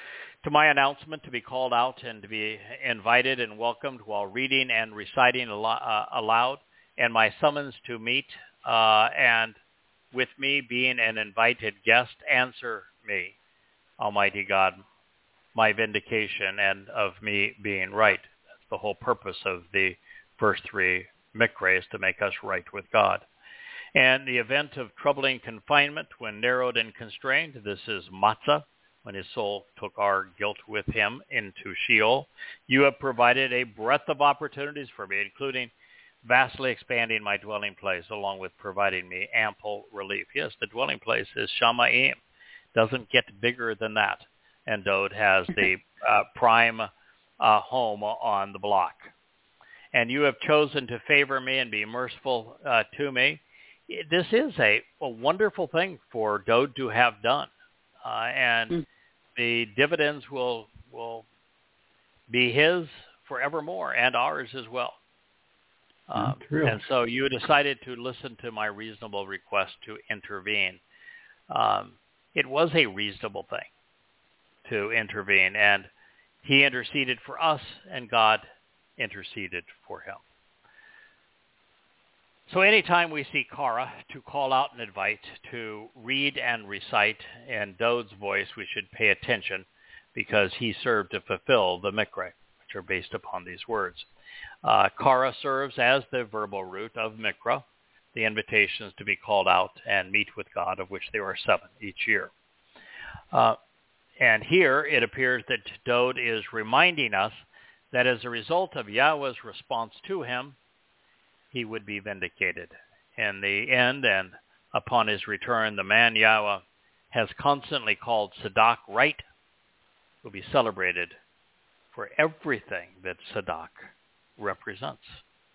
to my announcement to be called out and to be invited and welcomed while reading and reciting al- uh, aloud, and my summons to meet uh, and with me being an invited guest, answer me, Almighty God, my vindication and of me being right. That's the whole purpose of the first three mikra, to make us right with God. And the event of troubling confinement when narrowed and constrained, this is matzah, when his soul took our guilt with him into Sheol. You have provided a breadth of opportunities for me, including vastly expanding my dwelling place, along with providing me ample relief. Yes, the dwelling place is Shamayim. Doesn't get bigger than that. And Dode has the uh, prime uh, home on the block. And you have chosen to favor me and be merciful uh, to me. This is a, a wonderful thing for Dode to have done. Uh, and mm. the dividends will will be his forevermore and ours as well. Um, and so you decided to listen to my reasonable request to intervene. Um, it was a reasonable thing to intervene, and he interceded for us, and God interceded for him. So anytime we see Kara to call out and invite, to read and recite in Dode's voice, we should pay attention, because he served to fulfill the mikra, which are based upon these words. Uh, Kara serves as the verbal root of mikra, the invitations to be called out and meet with God, of which there are seven each year. Uh, and here it appears that Dode is reminding us that as a result of Yahweh's response to him, he would be vindicated. In the end, and upon his return, the man Yahweh has constantly called Sadak right will be celebrated for everything that Sadak represents.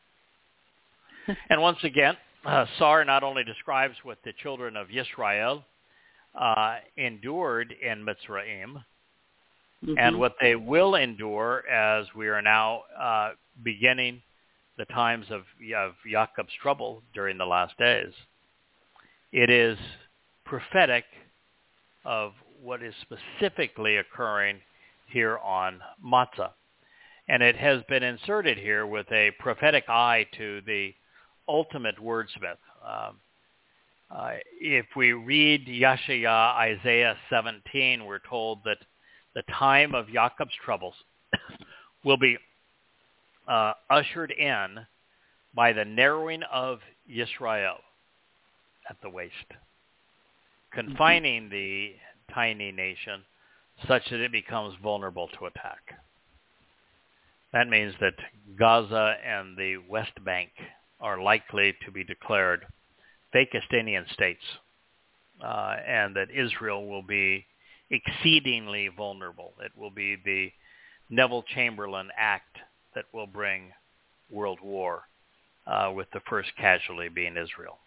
And once again, uh, Sar not only describes what the children of Yisrael uh, endured in Mitzrayim, mm-hmm. and what they will endure as we are now uh, beginning the times of, of Jacob's trouble during the last days. It is prophetic of what is specifically occurring here on Matzah. And it has been inserted here with a prophetic eye to the ultimate wordsmith. Um, uh, if we read Yeshaya, Isaiah seventeen, we're told that the time of Jacob's troubles will be Uh, ushered in by the narrowing of Yisrael at the waist, confining mm-hmm. the tiny nation such that it becomes vulnerable to attack. That means that Gaza and the West Bank are likely to be declared Fakistinian states, uh, and that Israel will be exceedingly vulnerable. It will be the Neville Chamberlain Act that will bring world war, uh, with the first casualty being Israel.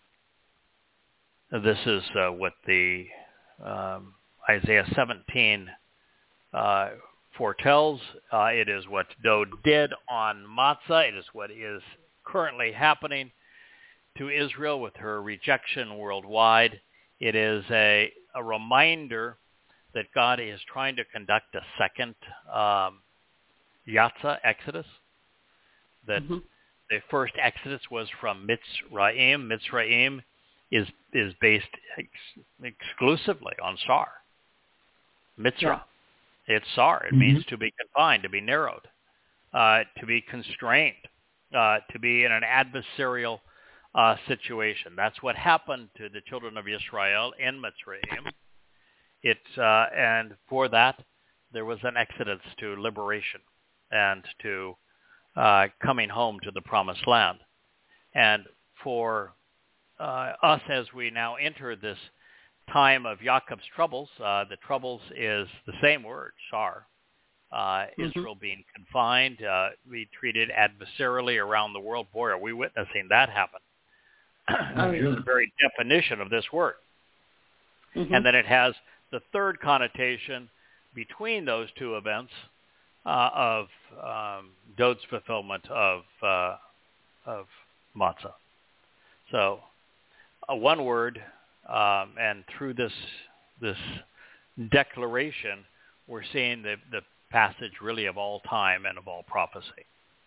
This is uh, what the um, Isaiah seventeen uh, foretells. Uh, it is what Dode did on Matzah. It is what is currently happening to Israel with her rejection worldwide. It is a, a reminder that God is trying to conduct a second um, Yatsa Exodus, that mm-hmm. the first Exodus was from Mitzrayim. Mitzrayim is is based ex- exclusively on Sar. Mitzrah. Yeah. It's Sar. It mm-hmm. means to be confined, to be narrowed, uh, to be constrained, uh, to be in an adversarial uh, situation. That's what happened to the children of Israel in Mitzrayim. It, uh, and for that, there was an exodus to liberation and to uh, coming home to the promised land. And for uh, us, as we now enter this time of Jacob's troubles, uh, the troubles is the same word, Sar. Uh, mm-hmm. Israel being confined, uh, be treated adversarially around the world. Boy, are we witnessing that happen. Oh, yeah. The very definition of this word. Mm-hmm. And then it has the third connotation between those two events, Uh, of um, Dode's fulfillment of uh, of matzah. So, uh, one word, um, and through this this declaration, we're seeing the, the passage really of all time and of all prophecy.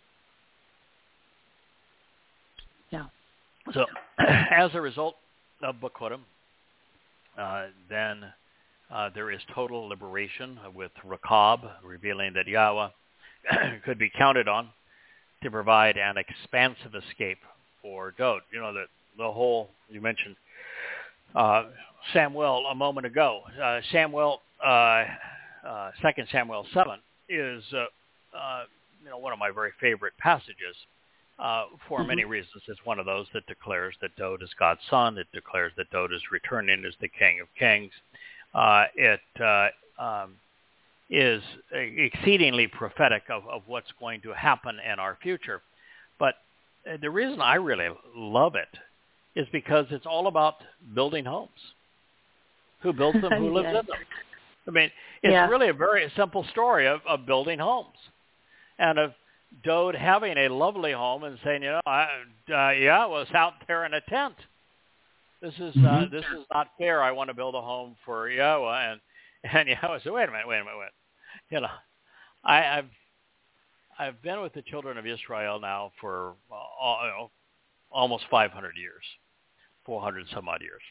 Yeah. So as a result of Bikurim, uh, then uh, there is total liberation with Rechab, revealing that Yahweh could be counted on to provide an expansive escape for Dowd. You know, the, the whole, you mentioned uh, Samuel a moment ago. Uh, Samuel, uh, uh, Second Samuel seven is, uh, uh, you know, one of my very favorite passages uh, for mm-hmm. many reasons. It's one of those that declares that Dowd is God's son. It declares that Dowd is returning as the King of Kings. Uh, it uh, um, is exceedingly prophetic of, of what's going to happen in our future. But the reason I really love it is because it's all about building homes. Who builds them? Who lives yeah. in them? I mean, it's yeah. really a very simple story of, of building homes and of Dowd having a lovely home and saying, you know, I, uh, yeah, I was out there in a tent. This is uh, mm-hmm. this is not fair. I want to build a home for Yahweh. And, and Yahweh said, wait a minute, wait a minute, wait a minute. You know, I, I've I've been with the children of Israel now for uh, you know, almost five hundred years, four hundred some odd years.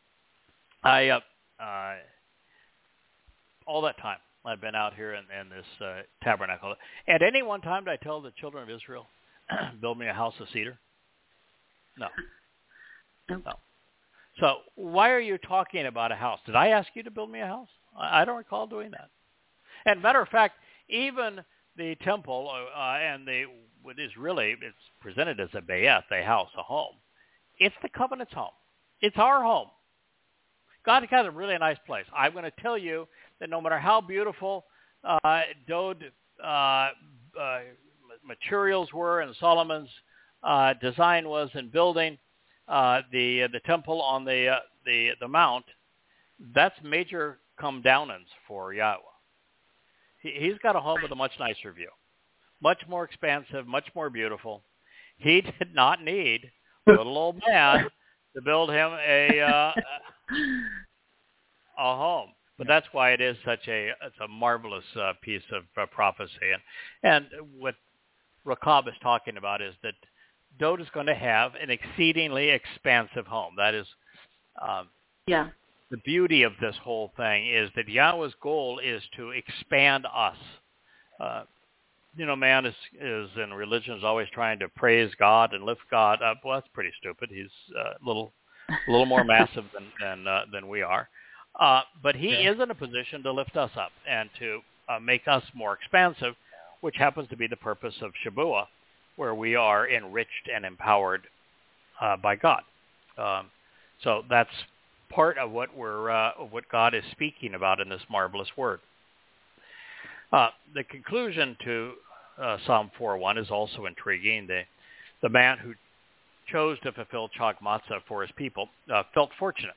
I uh, uh, all that time I've been out here in, in this uh, tabernacle. At any one time did I tell the children of Israel, build me a house of cedar? No. No. So why are you talking about a house? Did I ask you to build me a house? I, I don't recall doing that. And matter of fact, even the temple uh, and the what is really, it's presented as a bayeth, a house, a home. It's the covenant's home. It's our home. God has a really nice place. I'm going to tell you that no matter how beautiful uh, Dowd uh, uh, materials were and Solomon's uh, design was in building uh, the the temple on the uh, the the mount, that's major come downings for Yahweh. He's got a home with a much nicer view, much more expansive, much more beautiful. He did not need little old man to build him a uh, a home. But that's why it is such a it's a marvelous uh, piece of uh, prophecy. And and what Rechab is talking about is that Dowd is going to have an exceedingly expansive home. That is, um, yeah. The beauty of this whole thing is that Yahweh's goal is to expand us. Uh, you know, man is, is in religion is always trying to praise God and lift God up. Well, that's pretty stupid. He's uh, a little, a little more massive than than, uh, than we are. Uh, but he yeah. is in a position to lift us up and to uh, make us more expansive, which happens to be the purpose of Shabuah, where we are enriched and empowered uh, by God. Um, so that's part of what we're uh, what God is speaking about in this marvelous word. Uh, the conclusion to uh, Psalm four one is also intriguing. The the man who chose to fulfill Chag Matzah for his people uh, felt fortunate,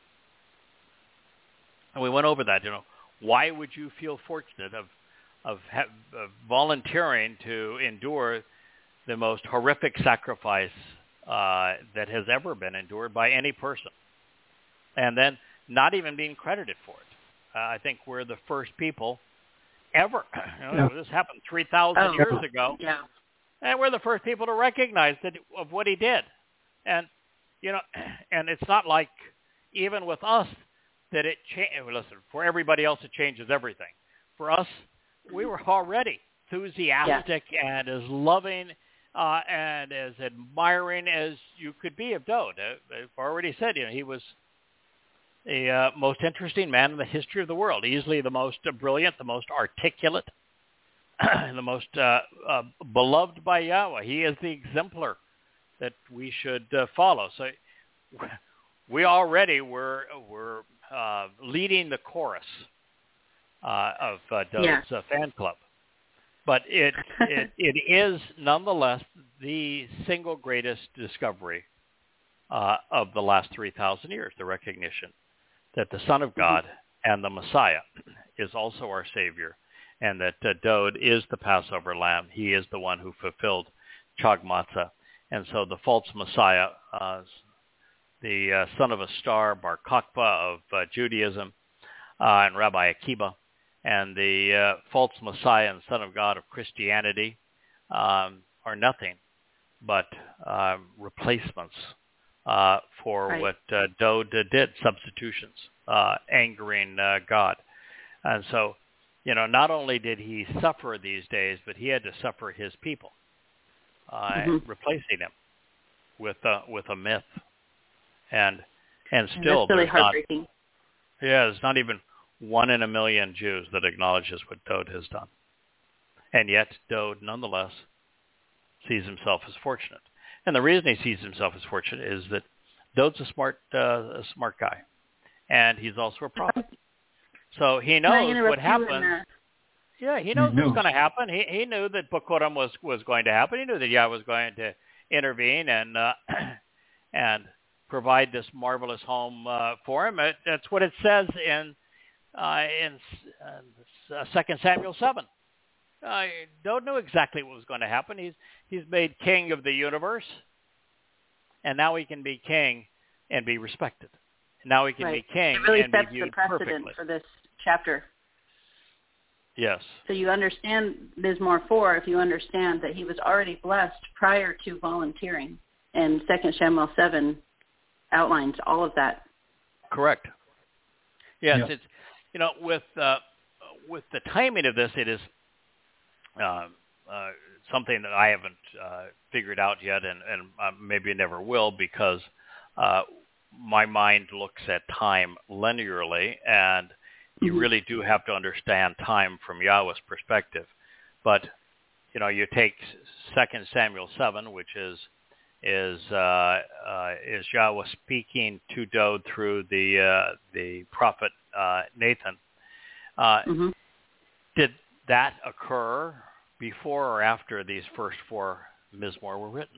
and we went over that. You know, why would you feel fortunate of of, ha- of volunteering to endure the most horrific sacrifice uh, that has ever been endured by any person? And then not even being credited for it. Uh, I think we're the first people ever. You know, yeah. This happened three thousand oh, years ago. Yeah. And we're the first people to recognize that of what he did. And, you know, and it's not like even with us that it changed. Listen, for everybody else it changes everything. For us, we were already enthusiastic yeah. and as loving uh, and as admiring as you could be of Dowd. Uh, I've already said, you know, he was the uh, most interesting man in the history of the world, easily the most uh, brilliant, the most articulate, the most uh, uh, beloved by Yahweh. He is the exemplar that we should uh, follow. So we already were were uh, leading the chorus uh, of uh, Dowd's yeah. uh, fan club. But it, it it is nonetheless the single greatest discovery uh, of the last three thousand years, the recognition that the Son of God and the Messiah is also our Savior, and that uh, Dowd is the Passover lamb. He is the one who fulfilled Chag Matzah. And so the false Messiah, uh, the uh, son of a star, Bar Kokhba of uh, Judaism, uh, and Rabbi Akiba, and the uh, false Messiah and Son of God of Christianity um, are nothing but uh, replacements uh, for right. what uh, Dowd did, substitutions, uh, angering uh, God. And so, you know, not only did he suffer these days, but he had to suffer his people, uh, mm-hmm. replacing him with a, with a myth. And and still, and that's really there's heartbreaking. Not, yeah, there's not even one in a million Jews that acknowledges what Dowd has done. And yet, Dowd, nonetheless, sees himself as fortunate. And the reason he sees himself as fortunate is that Dowd's a smart, uh, a smart guy, and he's also a prophet. So he knows what happens. Yeah, he knows what's going to happen. He he knew that Bokurim was was going to happen. He knew that Yah was going to intervene and uh, and provide this marvelous home uh, for him. It, that's what it says in uh, in uh, Second Samuel seven. Uh, Dowd knew exactly what was going to happen. He's he's made king of the universe, and now he can be king and be respected. Now he can right. be king it really and sets be viewed the precedent perfectly. For this chapter. Yes. So you understand Mizmor four if you understand that he was already blessed prior to volunteering, and Second Samuel seven outlines all of that. Correct. Yes, yeah. it's you know with uh, with the timing of this, it is uh, uh, something that I haven't uh, figured out yet, and, and uh, maybe never will, because uh, my mind looks at time linearly, and you really do have to understand time from Yahweh's perspective. But you know, you take Second Samuel seven, which is is uh, uh, is Yahweh speaking to Dowd through the uh, the prophet uh, Nathan. Uh, mm-hmm. Did that occur before or after these first four Mizmor were written?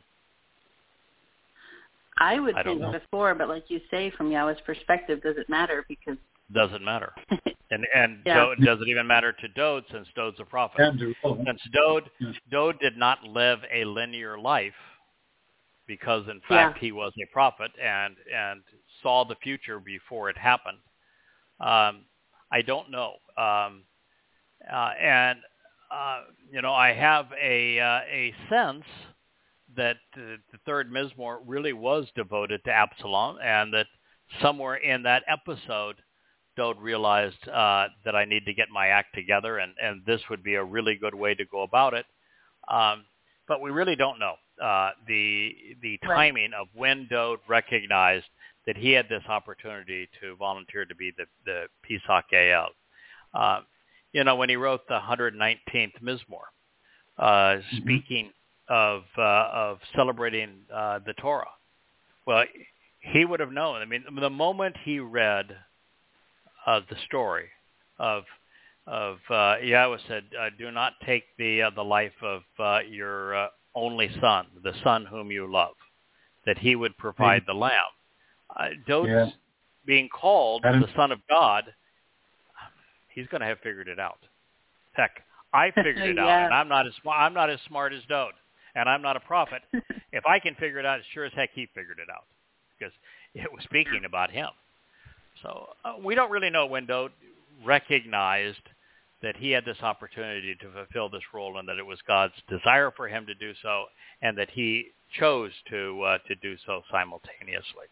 I would I think know. before, but like you say, from Yahweh's perspective, does it matter? Because doesn't matter, and and yeah. Dowd, does it even matter to Dowd, since Dowd's a prophet? Since Dowd Dowd did not live a linear life, because in fact yeah. he was a prophet and and saw the future before it happened. Um, I don't know, um, uh, and uh, you know, I have a uh, a sense that uh, the third Mizmor really was devoted to Absalom, and that somewhere in that episode, Dowd realized uh, that I need to get my act together, and, and this would be a really good way to go about it. Um, but we really don't know uh, the the timing right. of when Dowd recognized that he had this opportunity to volunteer to be the, the Pesach El. Uh, you know, when he wrote the one hundred nineteenth Mizmor, uh, mm-hmm. speaking of uh, of celebrating uh, the Torah, well, he would have known. I mean, the moment he read uh, the story of of uh, Yahweh said, uh, "Do not take the uh, the life of uh, your uh, only son, the son whom you love," that he would provide mm-hmm. the lamb. Uh, Dowd's yeah. being called the Son of God, he's going to have figured it out. Heck, I figured it yeah. out, and I'm not as I'm not as smart as Dowd, and I'm not a prophet. If I can figure it out, sure as heck he figured it out, because it was speaking about him. So uh, we don't really know when Dowd recognized that he had this opportunity to fulfill this role, and that it was God's desire for him to do so, and that he chose to uh, to do so simultaneously.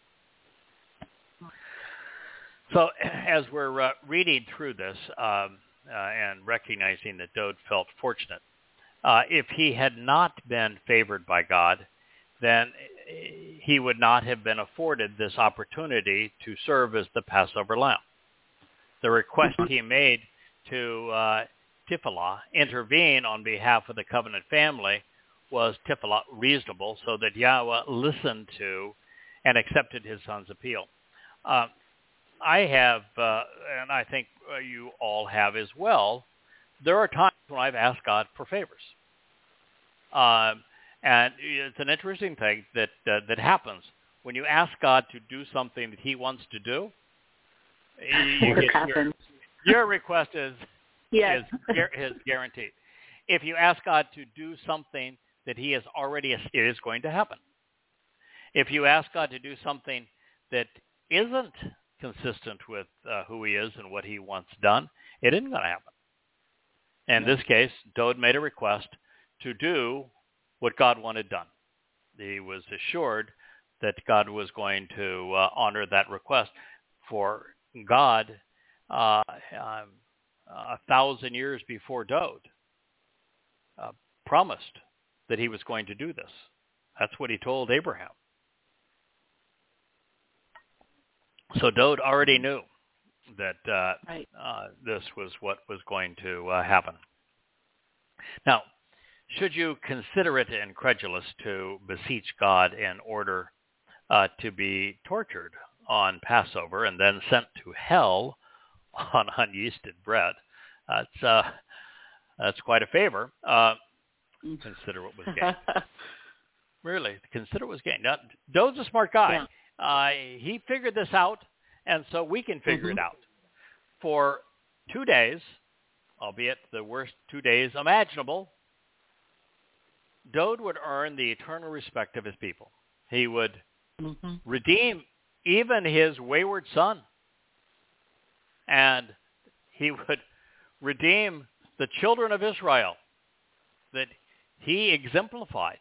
So as we're uh, reading through this um, uh, and recognizing that Dowd felt fortunate, uh, if he had not been favored by God, then he would not have been afforded this opportunity to serve as the Passover lamb. The request he made to uh, Tiphalah intervene on behalf of the covenant family was Tiphalah reasonable, so that Yahweh listened to and accepted his son's appeal. Uh, I have, uh, and I think uh, you all have as well, there are times when I've asked God for favors. Um, and it's an interesting thing that uh, that happens. When you ask God to do something that he wants to do, you get your, your request is, yes. is, is guaranteed. If you ask God to do something that he has already, it is going to happen. If you ask God to do something that isn't consistent with uh, who he is and what he wants done, it isn't going to happen. In this case, Dowd made a request to do what God wanted done. He was assured that God was going to uh, honor that request. For God, uh, um, a thousand years before Dowd, uh, promised that he was going to do this. That's what he told Abraham. So Dowd already knew that uh, right. uh, this was what was going to uh, happen. Now, should you consider it incredulous to beseech God in order uh, to be tortured on Passover and then sent to hell on unyeasted bread? That's uh, that's quite a favor. Uh, consider what was gained. Really, consider what was gained. Now, Dowd's a smart guy. Yeah. Uh, he figured this out, and so we can figure mm-hmm. it out. For two days, albeit the worst two days imaginable, Dowd would earn the eternal respect of his people. He would mm-hmm. redeem even his wayward son, and he would redeem the children of Israel that he exemplified.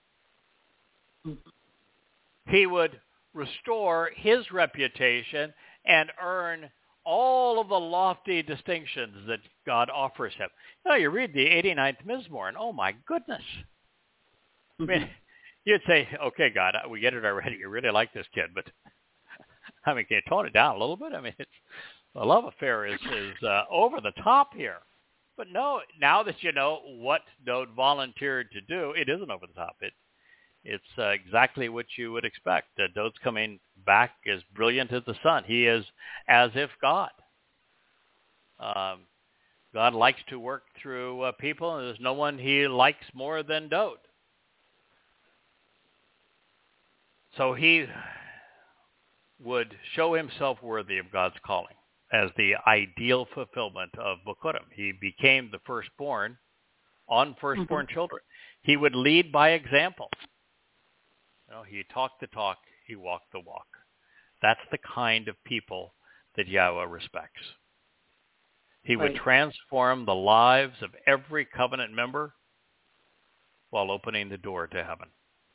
Mm-hmm. He would restore his reputation and earn all of the lofty distinctions that God offers him. You know, you read the eighty-ninth Mizmor, and oh my goodness. I mean, you'd say, okay, God, we get it already. You really like this kid, but I mean, can you tone it down a little bit? I mean, it's, the love affair is, is uh, over the top here. But no, now that you know what Dowd volunteered to do, it isn't over the top. It It's uh, exactly what you would expect. Uh, Dowd's coming back as brilliant as the sun. He is as if God. Um, God likes to work through uh, people, and there's no one he likes more than Dowd. So he would show himself worthy of God's calling as the ideal fulfillment of Bikurim. He became the firstborn on firstborn mm-hmm. children. He would lead by example. You know, he talked the talk, he walked the walk. That's the kind of people that Yahweh respects. He right. would transform the lives of every covenant member while opening the door to heaven.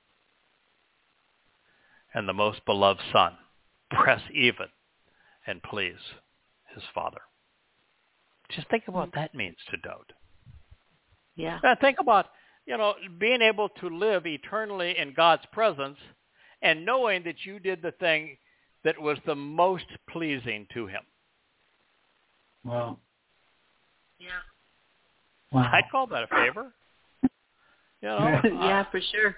And the most beloved son, press even and please his father. Just think about what that means to Dowd. Yeah. Now think about, you know, being able to live eternally in God's presence and knowing that you did the thing that was the most pleasing to him. Wow. Yeah. Wow. I'd call that a favor. You know? yeah, uh, for sure.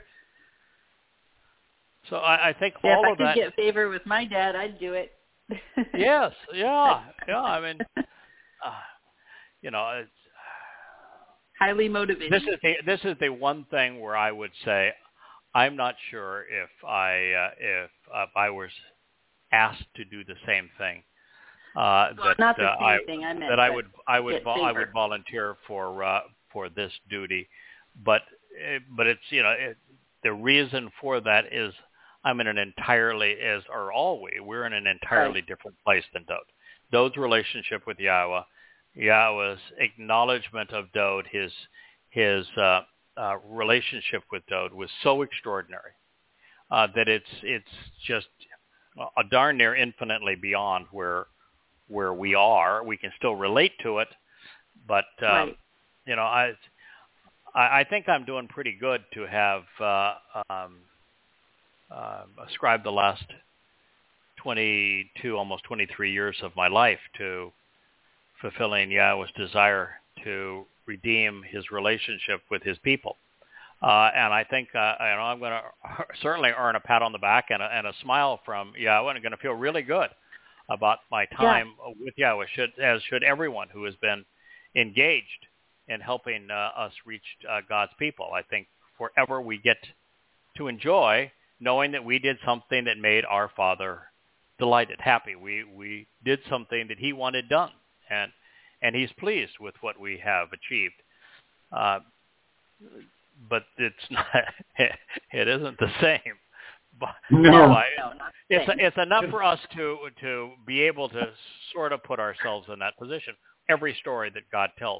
So I, I think yeah, all if of that. I could get favor with my dad, I'd do it. yes. Yeah. Yeah. I mean, uh, you know, it's, highly motivated. This is the this is the one thing where I would say I'm not sure if I uh, if uh, if I was asked to do the same thing. Uh, well, that not the uh, same I, thing I meant. That I would I would vo- I favor. would volunteer for uh, for this duty, but but it's you know it, the reason for that is I'm in an entirely as or all we we're in an entirely right. different place than Dowd. Dowd's relationship with Yahweh. Yahweh's acknowledgement of Dowd, his his uh, uh, relationship with Dowd was so extraordinary uh, that it's it's just a darn near infinitely beyond where where we are. We can still relate to it, but um, right. you know, I I think I'm doing pretty good to have uh, um, uh, ascribed the last twenty-two, almost twenty-three years of my life to fulfilling Yahweh's desire to redeem his relationship with his people. Uh, and I think uh, you know, I'm going to certainly earn a pat on the back and a, and a smile from Yahweh, and I'm going to feel really good about my time yeah. with Yahweh, should, as should everyone who has been engaged in helping uh, us reach uh, God's people. I think forever we get to enjoy knowing that we did something that made our Father delighted, happy. We we did something that he wanted done, and and he's pleased with what we have achieved. Uh, but it's not, it isn't the same. But no, I, no not it's same. it's enough for us to to be able to sort of put ourselves in that position. Every story that God tells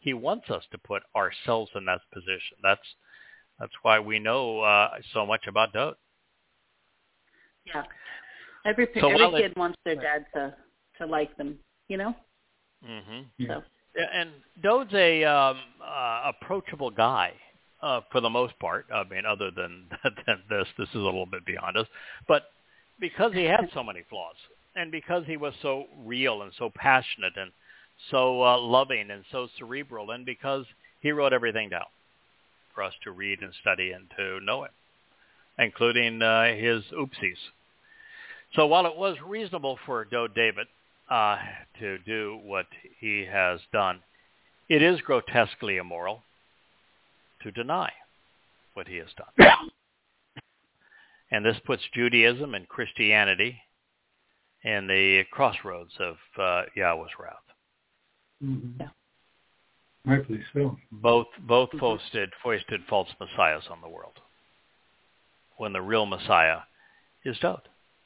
He wants us to put ourselves in that position. That's that's why we know uh, so much about Dowd. Yeah. Every So every while kid it, wants their dad to, to like them, you know? Mm-hmm. Yeah. So. Yeah, and Dowd's a um, uh, approachable guy uh, for the most part. I mean, other than, than this, this is a little bit beyond us. But because he had so many flaws, and because he was so real and so passionate and so uh, loving and so cerebral, and because he wrote everything down for us to read and study and to know him, including uh, his oopsies. So while it was reasonable for Dowd David uh, to do what he has done, it is grotesquely immoral to deny what he has done. And this puts Judaism and Christianity in the crossroads of uh, Yahweh's wrath. Mm-hmm. Yeah. Rightfully so. Both both Mm-hmm. foisted, foisted false messiahs on the world, when the real Messiah is Dowd.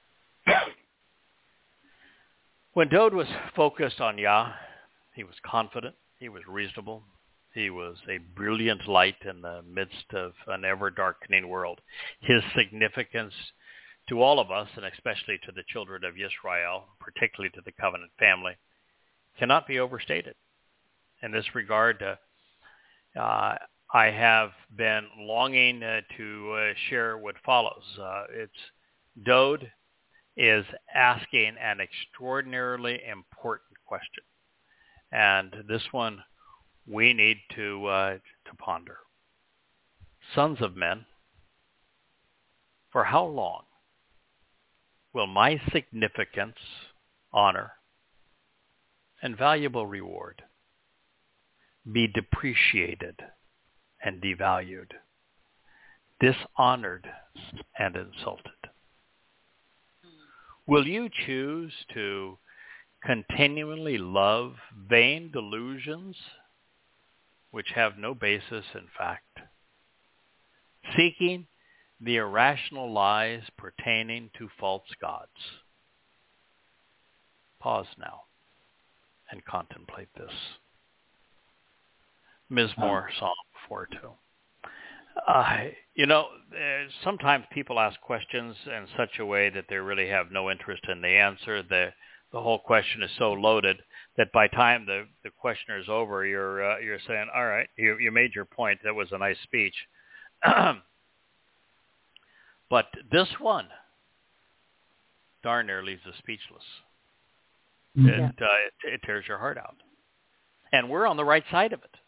When Dowd was focused on Yah, he was confident, he was reasonable, he was a brilliant light in the midst of an ever-darkening world. His significance to all of us, and especially to the children of Yisrael, particularly to the covenant family, cannot be overstated. In this regard, uh, uh, I have been longing uh, to uh, share what follows. Uh, it's Dowd is asking an extraordinarily important question. And this one we need to uh, to ponder. Sons of men, for how long will my significance, honor, and valuable reward be depreciated and devalued, dishonored and insulted? Will you choose to continually love vain delusions which have no basis in fact, seeking the irrational lies pertaining to false gods? Pause now and contemplate this. Mizmor, Psalm four two. Uh, you know, uh, sometimes people ask questions in such a way that they really have no interest in the answer. The the whole question is so loaded that by the time the, the questioner is over, you're uh, you're saying, all right, you, you made your point. That was a nice speech. But this one darn near leaves us speechless. Mm-hmm. It, uh, it, it tears your heart out. And we're on the right side of it.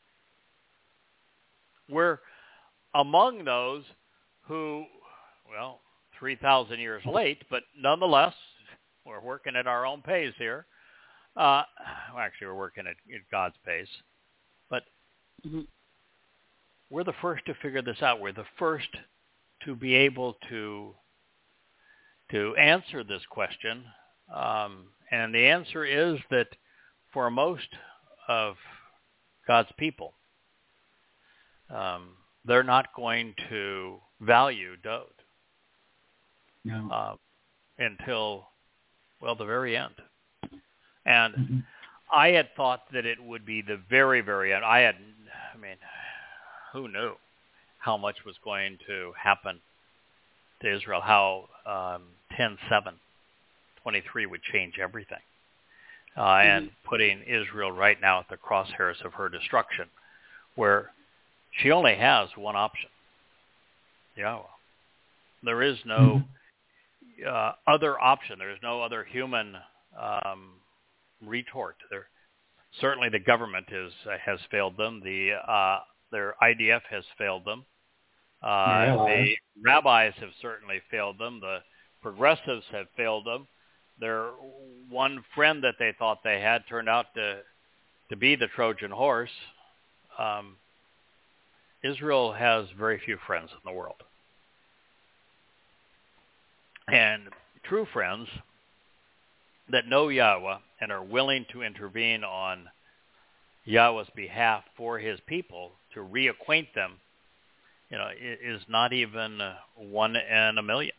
We're among those who, well, three thousand years late, but nonetheless, we're working at our own pace here. Uh, well, actually, we're working at, at God's pace. But Mm-hmm. we're the first to figure this out. We're the first to be able to to answer this question. Um, and the answer is that for most of God's people, um, they're not going to value Dowd No. uh, until, well, the very end. And Mm-hmm. I had thought that it would be the very, very end. I had, I mean, who knew how much was going to happen to Israel, how um, ten seven twenty-three would change everything. Uh, mm-hmm. And putting Israel right now at the crosshairs of her destruction, where she only has one option, Yahweh. There is no mm-hmm. uh, other option. There is no other human um, retort. There, certainly the government is uh, has failed them. The uh, their I D F has failed them. Uh, yeah. The rabbis have certainly failed them. The progressives have failed them. Their one friend that they thought they had turned out to to be the Trojan horse. Um, Israel has very few friends in the world. And true friends that know Yahweh and are willing to intervene on Yahweh's behalf for his people to reacquaint them, you know, is not even one in a million.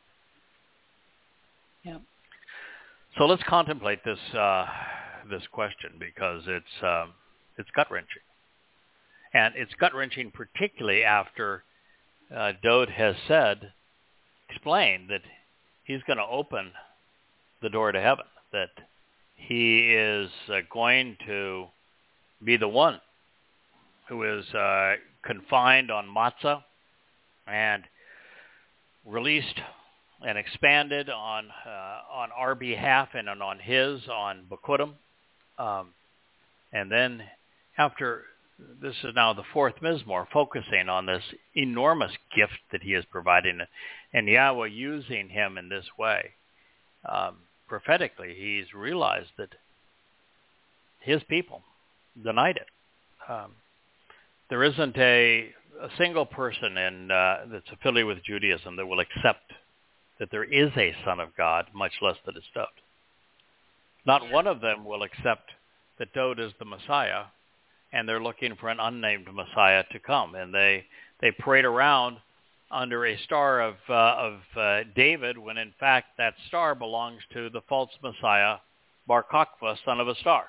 Yeah. So let's contemplate this uh, this question, because it's um, It's gut-wrenching. And it's gut-wrenching particularly after uh, Dowd has said, explained that he's going to open the door to heaven, that he is uh, going to be the one who is uh, confined on Matzah and released and expanded on uh, on our behalf and on his, on Bikurim. Um, and then after, this is now the fourth Mizmor, focusing on this enormous gift that he is providing, and Yahweh using him in this way. Um, prophetically, he's realized that his people denied it. Um, there isn't a, a single person in uh, that's affiliated with Judaism that will accept that there is a Son of God, much less that it's Dowd. Not one of them will accept that Dowd is the Messiah, and they're looking for an unnamed Messiah to come. And they they parade around under a star of uh, of uh, David, when in fact that star belongs to the false Messiah, Bar Kokhba, son of a star.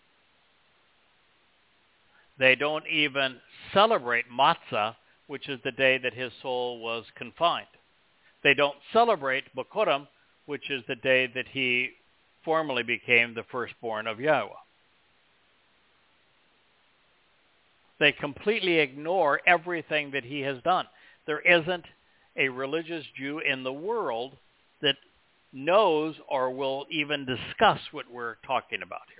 They don't even celebrate Matzah, which is the day that his soul was confined. They don't celebrate Bikurim, which is the day that he formally became the firstborn of Yahweh. They completely ignore everything that he has done. There isn't a religious Jew in the world that knows or will even discuss what we're talking about here.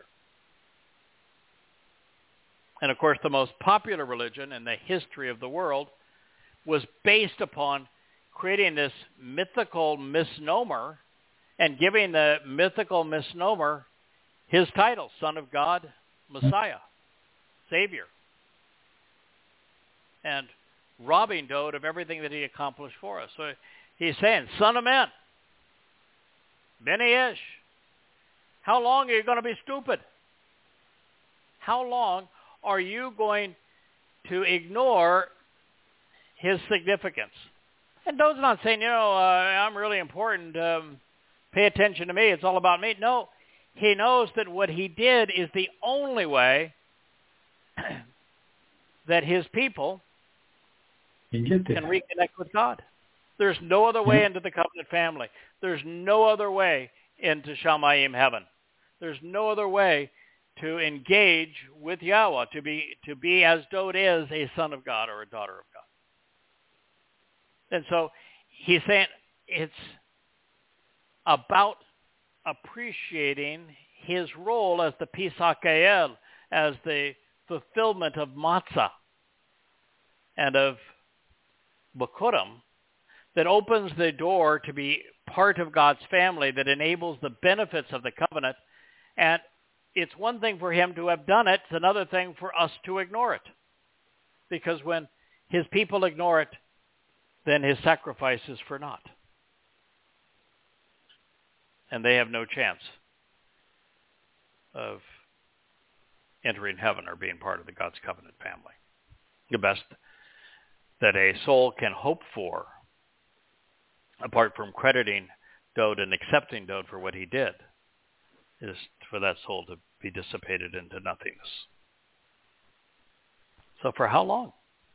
And of course, the most popular religion in the history of the world was based upon creating this mythical misnomer and giving the mythical misnomer his title, Son of God, Messiah, Savior, and robbing Dowd of everything that he accomplished for us. So he's saying, Son of Man, Beni Ish, how long are you going to be stupid? How long are you going to ignore his significance? And Dowd's not saying, you know, uh, I'm really important. Um, pay attention to me. It's all about me. No, he knows that what he did is the only way that his people You get can there. reconnect with God. There's no other way into the covenant family. There's no other way into Shamayim heaven. There's no other way to engage with Yahweh, to be to be as Dowd is, a son of God or a daughter of God. And so he's saying it's about appreciating his role as the Pesach El, as the fulfillment of Matzah and of Bikurim, that opens the door to be part of God's family, that enables the benefits of the covenant. And it's one thing for him to have done it. It's another thing for us to ignore it. Because when his people ignore it, then his sacrifice is for naught. And they have no chance of entering heaven or being part of the God's covenant family. The best that a soul can hope for, apart from crediting Dowd and accepting Dowd for what he did, is for that soul to be dissipated into nothingness. So for how long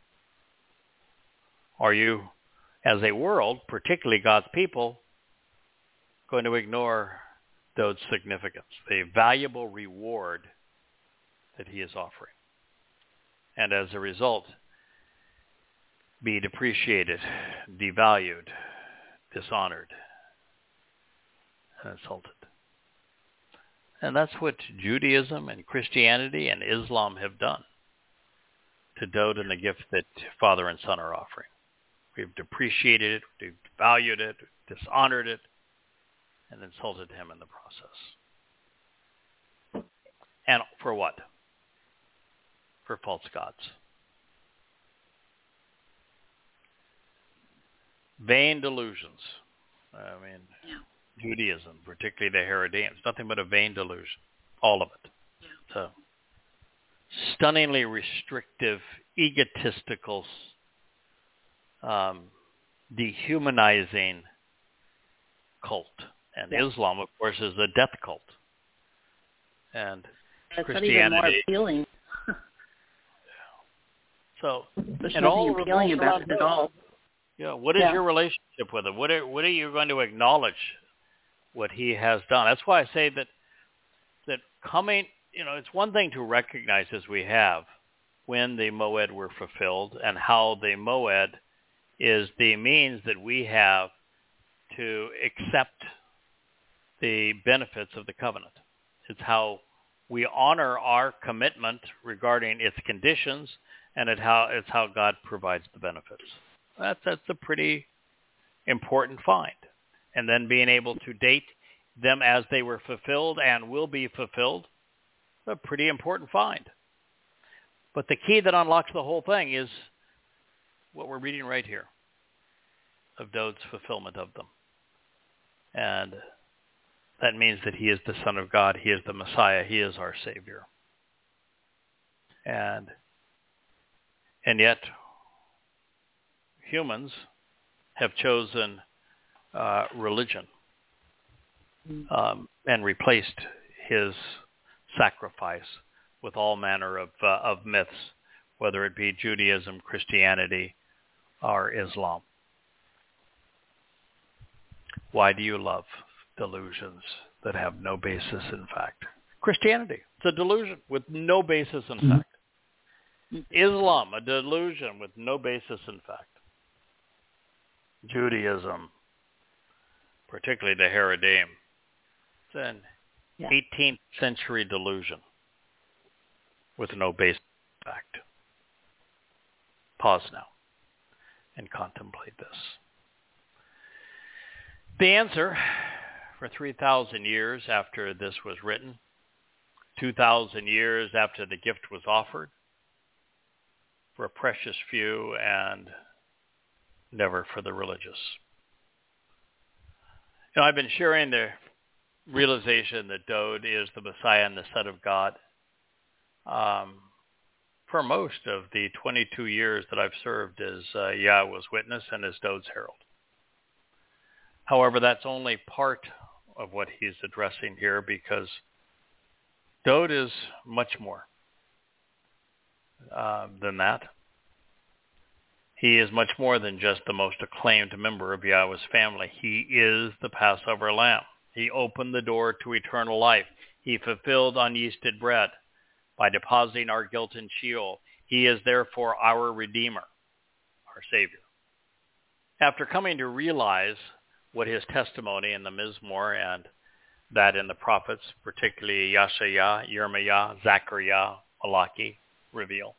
are you, as a world, particularly God's people, going to ignore Dowd's significance, the valuable reward that he is offering, and as a result, be depreciated, devalued, dishonored, and insulted? And that's what Judaism and Christianity and Islam have done to Dowd and the gift that Father and Son are offering. We've depreciated it, we've valued it, dishonored it, and insulted him in the process. And for what? For false gods. Vain delusions. I mean, Yeah. Judaism, particularly the Haredim, it's nothing but a vain delusion. All of it. Yeah. So, stunningly restrictive, egotistical, um, dehumanizing cult. And Yeah. Islam, of course, is a death cult. And That's not even more Christianity, appealing. So, There's and nothing all appealing about it at all. Yeah, what is Yeah. your relationship with him? What are, what are you going to acknowledge what he has done? That's why I say that that coming, you know, it's one thing to recognize, as we have, when the Moed were fulfilled and how the Moed is the means that we have to accept the benefits of the covenant. It's how we honor our commitment regarding its conditions, and it how it's how God provides the benefits. That's that's a pretty important find. And then being able to date them as they were fulfilled and will be fulfilled, a pretty important find. But the key that unlocks the whole thing is what we're reading right here of Dod's fulfillment of them. And that means that he is the Son of God. He is the Messiah. He is our Savior. And and yet humans have chosen uh, religion um, and replaced his sacrifice with all manner of uh, of myths, whether it be Judaism, Christianity, or Islam. Why do you love delusions that have no basis in fact? Christianity, it's a delusion with no basis in mm-hmm. fact. Islam, a delusion with no basis in fact. Judaism, particularly the Haredim, it's an yeah. eighteenth century delusion with no basis in fact. Pause now and contemplate this. The answer, for three thousand years after this was written, two thousand years after the gift was offered, for a precious few and never for the religious. You know, I've been sharing the realization that Dode is the Messiah and the Son of God um, for most of the twenty-two years that I've served as uh, Yahweh's witness and as Dode's herald. However, that's only part of what he's addressing here, because Dode is much more uh, than that. He is much more than just the most acclaimed member of Yahweh's family. He is the Passover lamb. He opened the door to eternal life. He fulfilled unyeasted bread by depositing our guilt in Sheol. He is therefore our Redeemer, our Savior. After coming to realize what his testimony in the Mizmor and that in the prophets, particularly Yeshaya, Yirmiah, Zechariah, Malachi, reveal,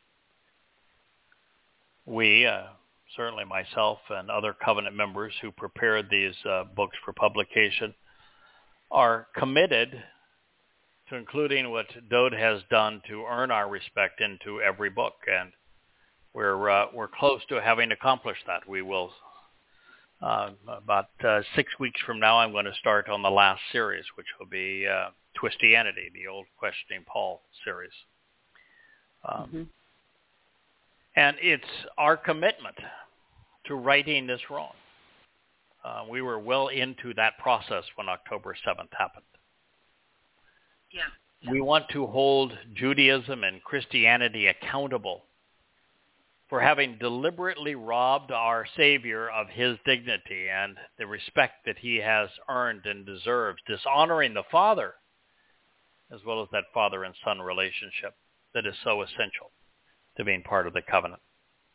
we, uh, certainly myself and other covenant members who prepared these uh, books for publication, are committed to including what Dode has done to earn our respect into every book, and we're uh, we're close to having accomplished that. We will. Uh, about uh, six weeks from now, I'm going to start on the last series, which will be uh, Twistianity, the old Questioning Paul series. Um, mm-hmm. And it's our commitment to righting this wrong. Uh, we were well into that process when October seventh happened. Yeah. We want to hold Judaism and Christianity accountable for having deliberately robbed our Savior of his dignity and the respect that he has earned and deserves, dishonoring the Father, as well as that father and son relationship that is so essential to being part of the covenant.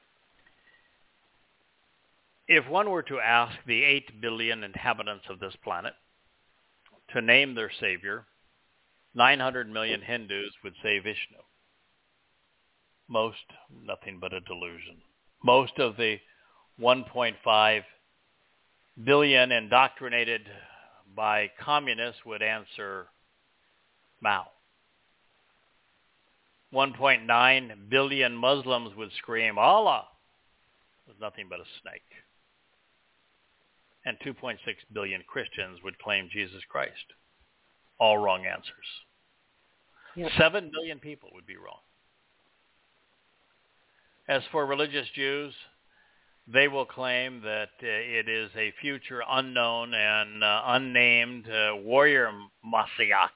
If one were to ask the eight billion inhabitants of this planet to name their Savior, nine hundred million Hindus would say Vishnu. Most, nothing but a delusion. Most of the one point five billion indoctrinated by communists would answer Mao. one point nine billion Muslims would scream Allah. It was nothing but a snake. And two point six billion Christians would claim Jesus Christ. All wrong answers. Yep. seven billion people would be wrong. As for religious Jews, they will claim that uh, it is a future unknown and uh, unnamed uh, warrior Messiah.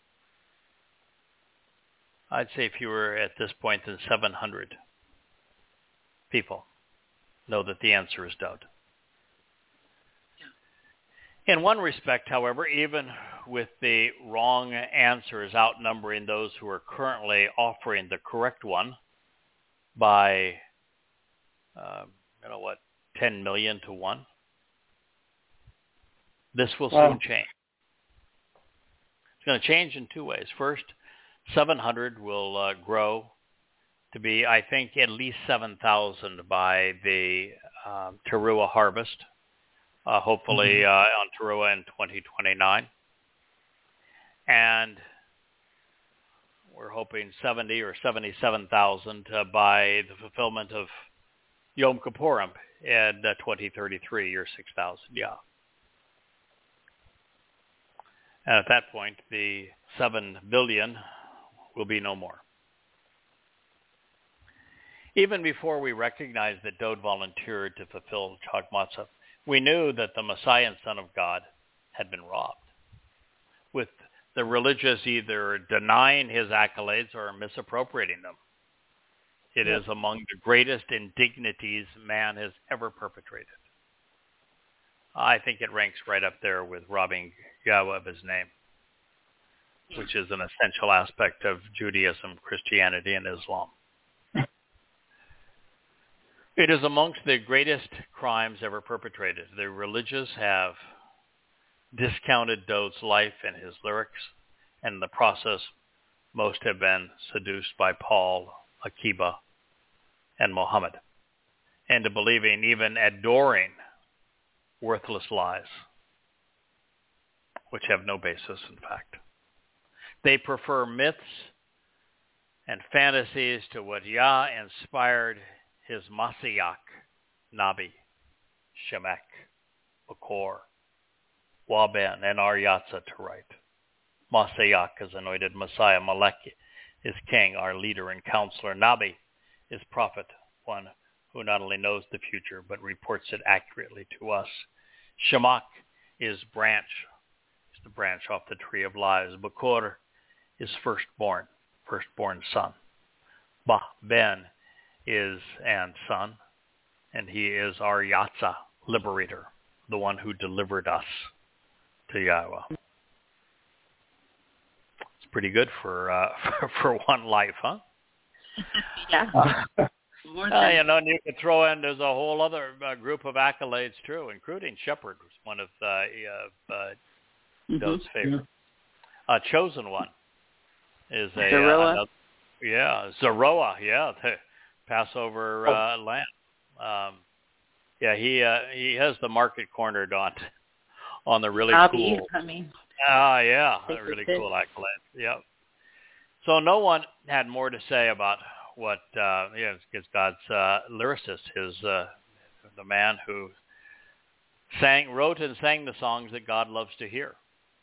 I'd say fewer at this point than seven hundred people know that the answer is Dowd. In one respect, however, even with the wrong answers outnumbering those who are currently offering the correct one by, uh, you know what, ten million to one, this will Wow. soon change. It's going to change in two ways. First, seven hundred will uh, grow to be, I think, at least seven thousand by the uh, Teruah harvest, uh, hopefully Mhm. uh, on Teruah in twenty twenty-nine. And we're hoping seventy or seventy-seven thousand uh, by the fulfillment of Yom Kippurim in uh, twenty thirty-three, or six thousand, yeah. And at that point, the seven billion will be no more. Even before we recognized that Dowd volunteered to fulfill Chag Matzah, we knew that the Messiah and Son of God had been robbed, with the religious either denying his accolades or misappropriating them. It is among the greatest indignities man has ever perpetrated. I think it ranks right up there with robbing Yahweh of his name, which is an essential aspect of Judaism, Christianity, and Islam. It is amongst the greatest crimes ever perpetrated. The religious have discounted Dowd's life and his lyrics, and in the process, most have been seduced by Paul, Akiba, and Muhammad, into believing, even adoring, worthless lies, which have no basis in fact. They prefer myths and fantasies to what Yah inspired his Mashiach, Nabi, Shemek, Makor, Waben, and Aryatza to write. Mashiach is anointed Messiah, Malek is king, our leader and counselor. Nabi is prophet, one who not only knows the future, but reports it accurately to us. Shemak is branch, is the branch off the tree of lives. Bakor is firstborn, firstborn son. Bah, Ben is and son, and he is our Yatza, liberator, the one who delivered us to Yahweh. It's pretty good for uh, for, for one life, huh? Yeah. More Uh, than you know, and you could throw in, there's a whole other uh, group of accolades too, including Shepherd, was one of uh, uh, uh, Mhm. Dowd's favorites. Uh, Chosen One is a, Zeroah. uh, another, yeah, Zeroah, yeah, the Passover uh, lamb. Um, yeah, he uh, he has the market cornered on on the really Bobby, cool. I mean, Ah, yeah, Take a really the cool accolade. Yep. So no one had more to say about what, uh, yeah, it's God's uh, lyricist, his uh, the man who sang, wrote, and sang the songs that God loves to hear.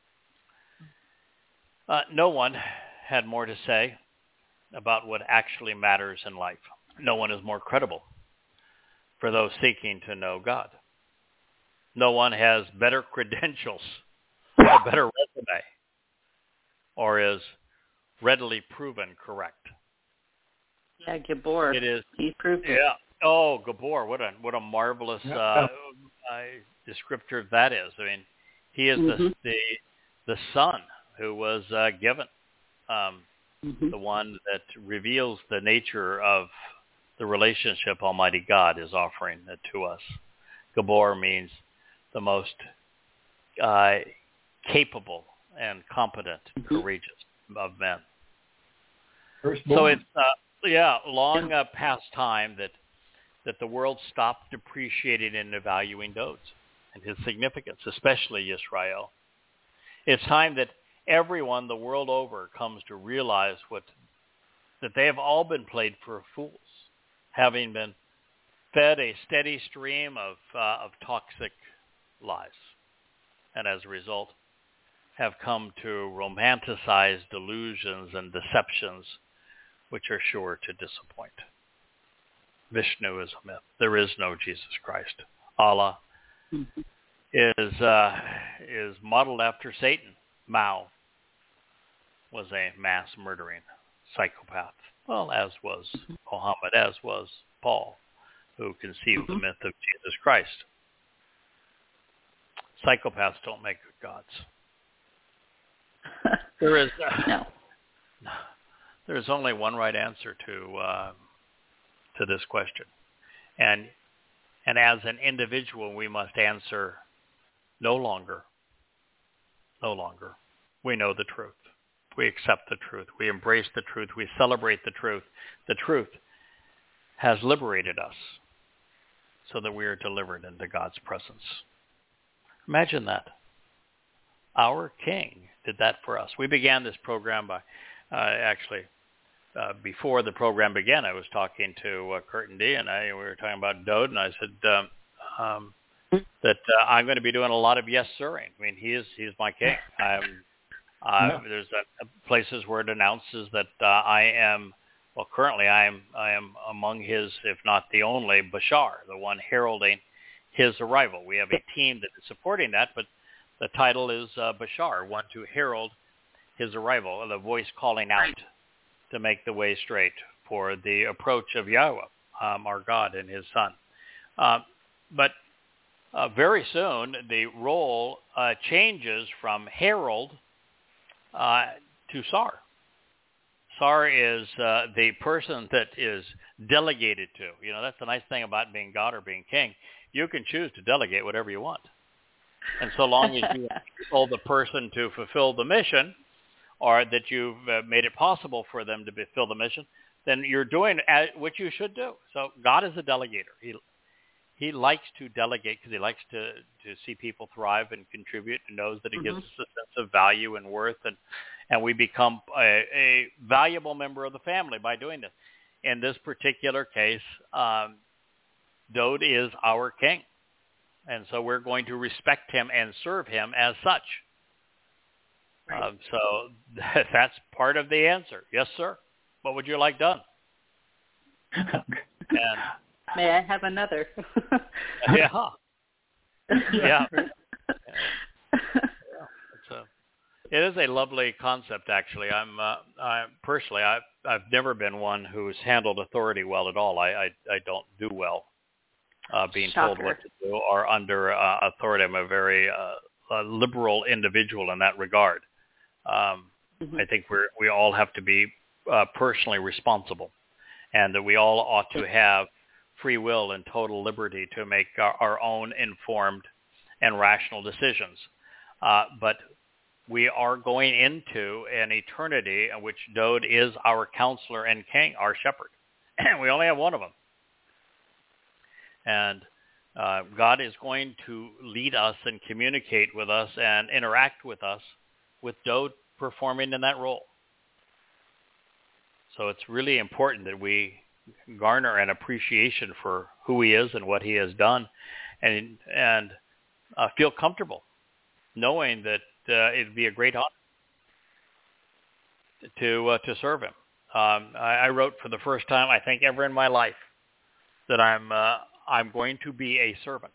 Uh, no one had more to say about what actually matters in life. No one is more credible for those seeking to know God. No one has better credentials, a better resume, or is readily proven correct. yeah, Gabor. It is, He proved it. yeah. Oh, Gabor, what a what a marvelous Yeah. uh, uh, descriptor that is. I mean, he is Mhm. the the the son who was uh, given, um, Mhm. the one that reveals the nature of the relationship Almighty God is offering it to us. Gabor means the most uh, capable and competent, Mhm. courageous of men. Firstborn. So it's uh, yeah, long uh, past time that that the world stopped appreciating and evaluating Dowd and his significance, especially Israel. It's time that everyone the world over comes to realize what that they have all been played for fools, having been fed a steady stream of uh, of toxic lies, and as a result have come to romanticize delusions and deceptions which are sure to disappoint. Vishnu is a myth. There is no Jesus Christ. Allah Mhm. is uh, is modeled after Satan. Mao was a mass murdering psychopath. Well, as was Muhammad, as was Paul, who conceived Mm-hmm. the myth of Jesus Christ. Psychopaths don't make good gods. There is uh, no. there is only one right answer to uh, to this question, and and as an individual, we must answer no longer. No longer. We know the truth. We accept the truth. We embrace the truth. We celebrate the truth. The truth has liberated us so that we are delivered into God's presence. Imagine that. Our King did that for us. We began this program by, uh, actually, uh, before the program began, I was talking to uh, Kurt and Dee, and I, we were talking about Dode, and I said um, um, that uh, I'm going to be doing a lot of yes sirring. I mean, he is he's my king. I'm, uh, Yeah. There's uh, places where it announces that uh, I am, well, currently I am I am among his, if not the only, Bashar, the one heralding his arrival. We have a team that is supporting that, but the title is uh, Bashar, one to herald his arrival, the voice calling out to make the way straight for the approach of Yahweh, um, our God and his Son. Uh, but uh, very soon, the role uh, changes from herald uh, to Sar. Sar is uh, the person that is delegated to. You know, that's the nice thing about being God or being king. You can choose to delegate whatever you want. And so long as you told the person to fulfill the mission, or that you've uh, made it possible for them to fulfill the mission, then you're doing what you should do. So God is a delegator. He he likes to delegate because he likes to, to see people thrive and contribute, and knows that it gives Mm-hmm. us a sense of value and worth, and, and we become a, a valuable member of the family by doing this. In this particular case, um, Dode is our king. And so we're going to respect him and serve him as such. Right. Um, so that's part of the answer. Yes, sir. What would you like done? And May I have another? yeah, yeah. yeah. It's a, it is a lovely concept, actually. I'm uh, I, personally, I've I've never been one who's handled authority well at all. I I, I don't do well uh, being Shocker. told what to do or under uh, authority. I'm a very uh, a liberal individual in that regard. Um, Mm-hmm. I think we're we all have to be uh, personally responsible, and that we all ought to have free will and total liberty to make our, our own informed and rational decisions. Uh, but we are going into an eternity in which Dode is our counselor and king, our shepherd. And we only have one of them. And uh, God is going to lead us and communicate with us and interact with us with Dode performing in that role. So it's really important that we garner an appreciation for who he is and what he has done, and and uh, feel comfortable knowing that uh, it'd be a great honor to uh, to serve him. Um, I, I wrote for the first time, I think, ever in my life, that I'm uh, I'm going to be a servant.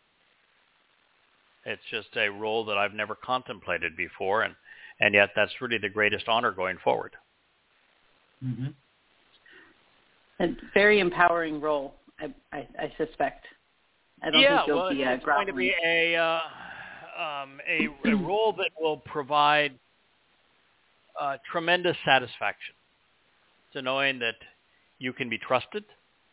It's just a role that I've never contemplated before, and, and yet that's really the greatest honor going forward. Mm-hmm. A very empowering role, I, I, I suspect. I don't yeah, think you'll well, be it's uh, going to be a, uh, um, a, a role that will provide uh, tremendous satisfaction to knowing that you can be trusted,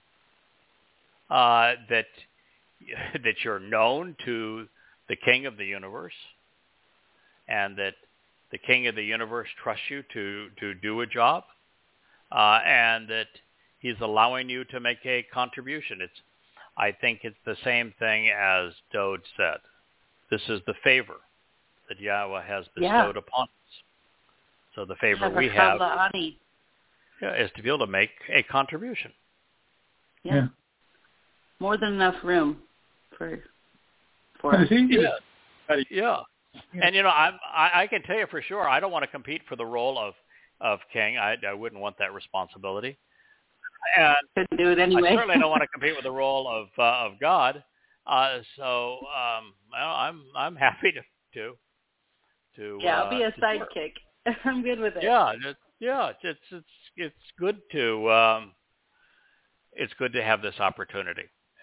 uh, that that you're known to the King of the universe, and that the King of the universe trusts you to, to do a job, uh, and that he's allowing you to make a contribution. It's, I think it's the same thing as Dode said. This is the favor that Yahweh has bestowed Yeah. upon us. So the favor we have yeah, is to be able to make a contribution. Yeah. Yeah. More than enough room for for Well, us. see, Yeah. Yeah. Yeah. And, you know, I'm, I I can tell you for sure, I don't want to compete for the role of, of king. I, I wouldn't want that responsibility. And Couldn't do it anyway. I certainly don't want to compete with the role of uh, of God. Uh, so um, well, I'm I'm happy to to to yeah, I'll be uh, a to serve. sidekick. I'm good with it. Yeah, it's, yeah, it's it's it's good to um, it's good to have this opportunity.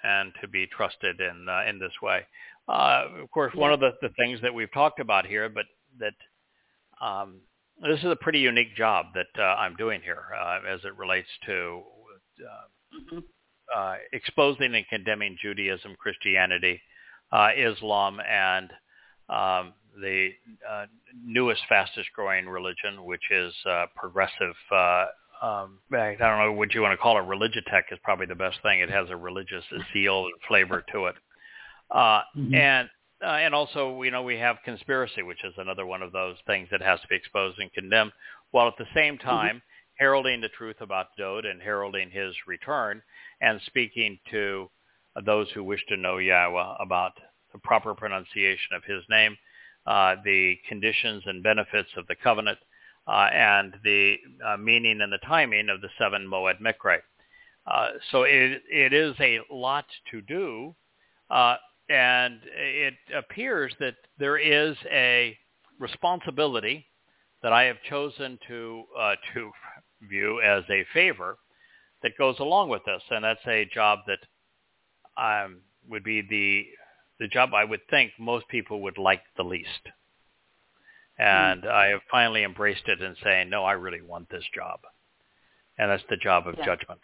and to be trusted in uh, in this way. Uh, of course, one of the, the things that we've talked about here, but that um, this is a pretty unique job that uh, I'm doing here uh, as it relates to uh, Mm-hmm. uh, exposing and condemning Judaism, Christianity, uh, Islam, and um, the uh, newest, fastest-growing religion, which is uh, progressive. Uh, um, I don't know what you want to call it. Religitech is probably the best thing. It has a religious zeal and flavor to it. Uh, Mm-hmm. and uh, and also, you know, we have conspiracy, which is another one of those things that has to be exposed and condemned, while at the same time mm-hmm. heralding the truth about Dowd and heralding his return and speaking to uh, those who wish to know Yahweh about the proper pronunciation of his name, uh, the conditions and benefits of the covenant, uh, and the uh, meaning and the timing of the seven Moed Mikra. Uh, so it, it is a lot to do. Uh, And it appears that there is a responsibility that I have chosen to uh, to view as a favor that goes along with this, and that's a job that um, would be the the job I would think most people would like the least. And mm-hmm. I have finally embraced it and saying, no, I really want this job, and that's the job of yeah. judgment.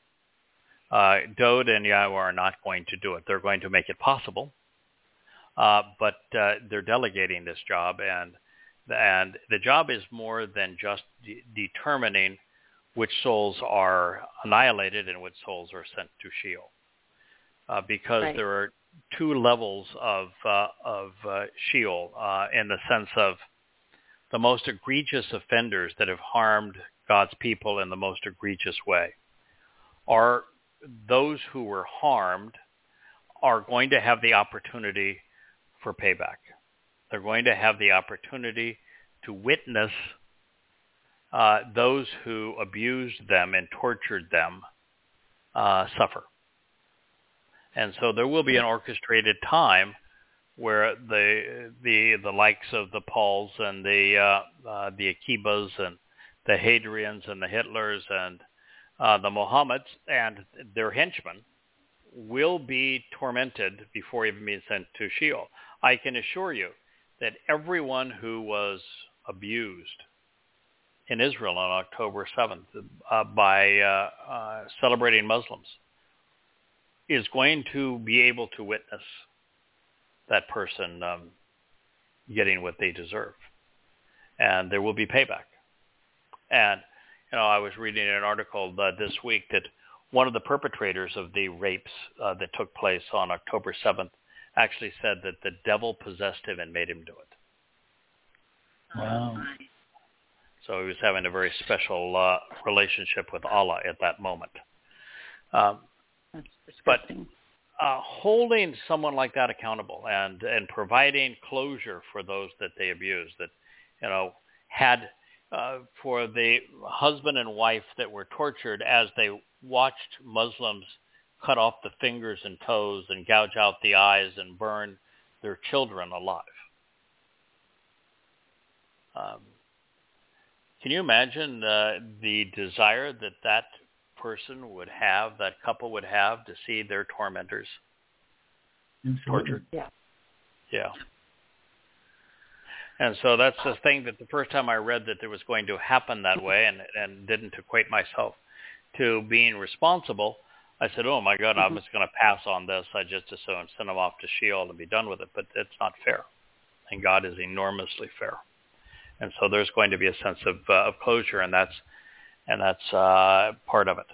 Uh, Dowd and Yahweh are not going to do it. They're going to make it possible, uh, but uh, they're delegating this job, and and the job is more than just de- determining which souls are annihilated and which souls are sent to Sheol, uh, because right. there are two levels of uh, of uh, Sheol uh, in the sense of the most egregious offenders that have harmed God's people in the most egregious way are those who were harmed are going to have the opportunity for payback. They're going to have the opportunity to witness uh, those who abused them and tortured them uh, suffer. And so there will be an orchestrated time where the the the likes of the Pauls and the uh, uh, the Akibas and the Hadrians and the Hitlers and Uh, the Mohammeds and their henchmen will be tormented before even being sent to Sheol. I can assure you that everyone who was abused in Israel on October seventh uh, by uh, uh, celebrating Muslims is going to be able to witness that person um, getting what they deserve. And there will be payback. And You know, I was reading an article uh, this week that one of the perpetrators of the rapes uh, that took place on October seventh actually said that the devil possessed him and made him do it. Wow. So he was having a very special uh, relationship with Allah at that moment. Um, That's but disgusting. uh, holding someone like that accountable and, and providing closure for those that they abused, that, you know, had... Uh, for the husband and wife that were tortured as they watched Muslims cut off the fingers and toes and gouge out the eyes and burn their children alive. Um, can you imagine uh, the desire that that person would have, that couple would have, to see their tormentors tortured? Yeah. Yeah. And so that's the thing that the first time I read that there was going to happen that way and, and didn't equate myself to being responsible, I said, oh, my God, mm-hmm. I'm just going to pass on this. I just as soon send them off to Sheol and be done with it. But it's not fair. And God is enormously fair. And so there's going to be a sense of, uh, of closure, and that's and that's uh, part of it.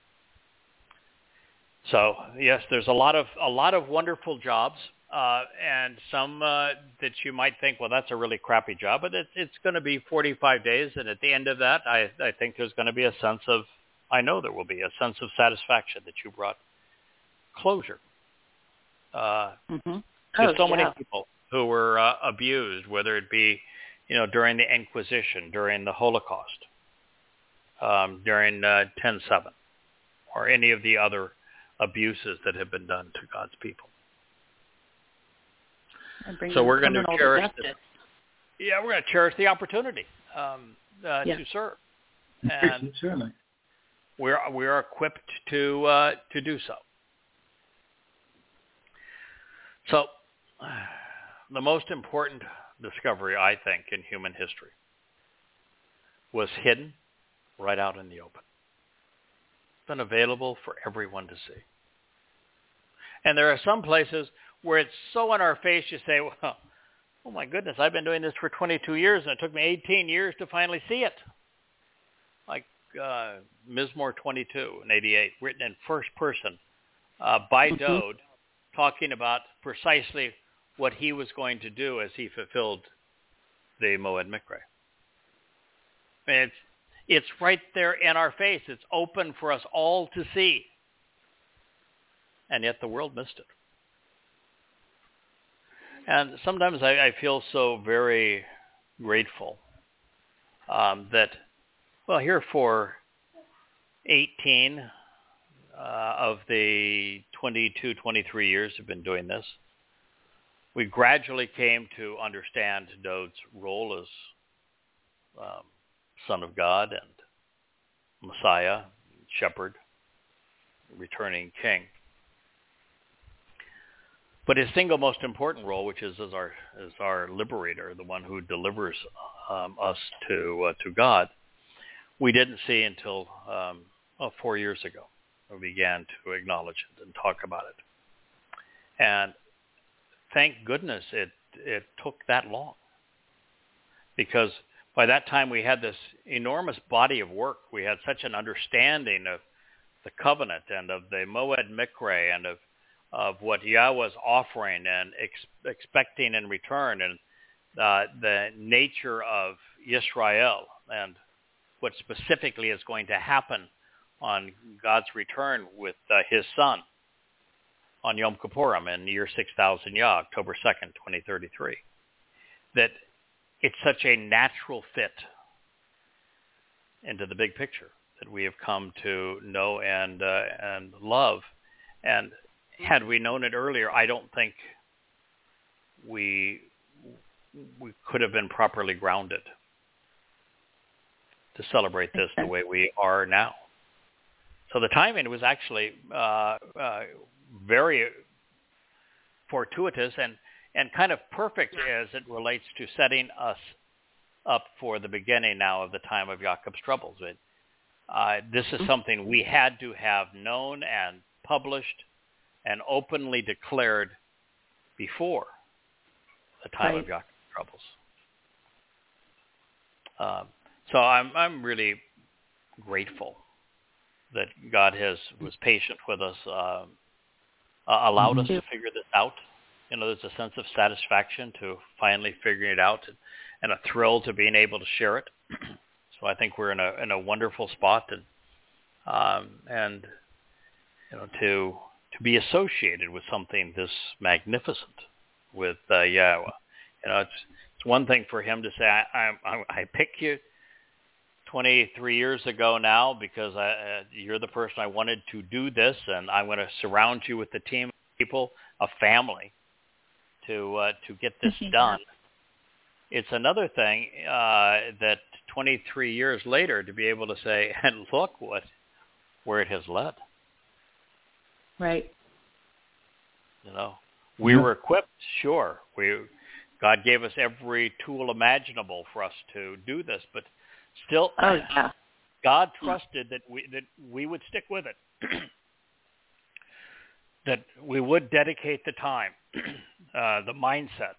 So, yes, there's a lot of a lot of wonderful jobs. Uh, and some uh, that you might think, well, that's a really crappy job, but it, it's going to be forty-five days, and at the end of that, I, I think there's going to be a sense of, I know there will be a sense of satisfaction that you brought closure. Uh, mm-hmm. To oh, so yeah. many people who were uh, abused, whether it be, you know, during the Inquisition, during the Holocaust, um, during uh, ten seven, or any of the other abuses that have been done to God's people. So we're going to cherish the, yeah, we're going to cherish the opportunity um, uh, yeah. to serve, and certainly we're we're equipped to uh, to do so. So the most important discovery, I think, in human history was hidden right out in the open. It's been available for everyone to see. And there are some places where it's so in our face, you say, well, oh my goodness, I've been doing this for twenty-two years, and it took me eighteen years to finally see it. Like uh, Mizmor twenty-two in eighty-eight, written in first person uh, by Mm-hmm. Dode, talking about precisely what he was going to do as he fulfilled the Moed Mikre. And it's, it's right there in our face. It's open for us all to see. And yet the world missed it. And sometimes I, I feel so very grateful um, that, well, here for eighteen uh, of the twenty-two, twenty-three years I've been doing this, we gradually came to understand Dode's role as um, Son of God and Messiah, Shepherd, returning King. But his single most important role, which is as our as our liberator, the one who delivers um, us to uh, to God, we didn't see until um, oh, four years ago. We began to acknowledge it and talk about it. And thank goodness it it took that long, because by that time we had this enormous body of work. We had such an understanding of the covenant and of the Moed Mikre and of of what Yahweh was offering and ex- expecting in return, and uh, the nature of Yisrael and what specifically is going to happen on God's return with uh, his son on Yom Kippurim in the year six thousand Yah, October second, twenty thirty-three. That it's such a natural fit into the big picture that we have come to know and uh, and love. And had we known it earlier, I don't think we we could have been properly grounded to celebrate this the way we are now. So the timing was actually uh, uh, very fortuitous and, and kind of perfect as it relates to setting us up for the beginning now of the time of Jacob's troubles. It, uh, this is something we had to have known and published and openly declared before the time right. of Jacob's troubles. Um, so I'm I'm really grateful that God has was patient with us, uh, uh, allowed us to figure this out. You know, there's a sense of satisfaction to finally figuring it out, and, and a thrill to being able to share it. So I think we're in a in a wonderful spot, and um, and you know to. to be associated with something this magnificent, with uh, Yahweh. You know, it's it's one thing for him to say, I I, I picked you twenty-three years ago now because I, uh, you're the person I wanted to do this, and I'm going to surround you with a team of people, a family, to uh, to get this done. It's another thing uh, that twenty-three years later to be able to say, and look what where it has led. Right. You know, we yeah. were equipped, sure. We, God gave us every tool imaginable for us to do this, but still, oh, yeah. God trusted that we that we would stick with it, that we would dedicate the time, uh, the mindset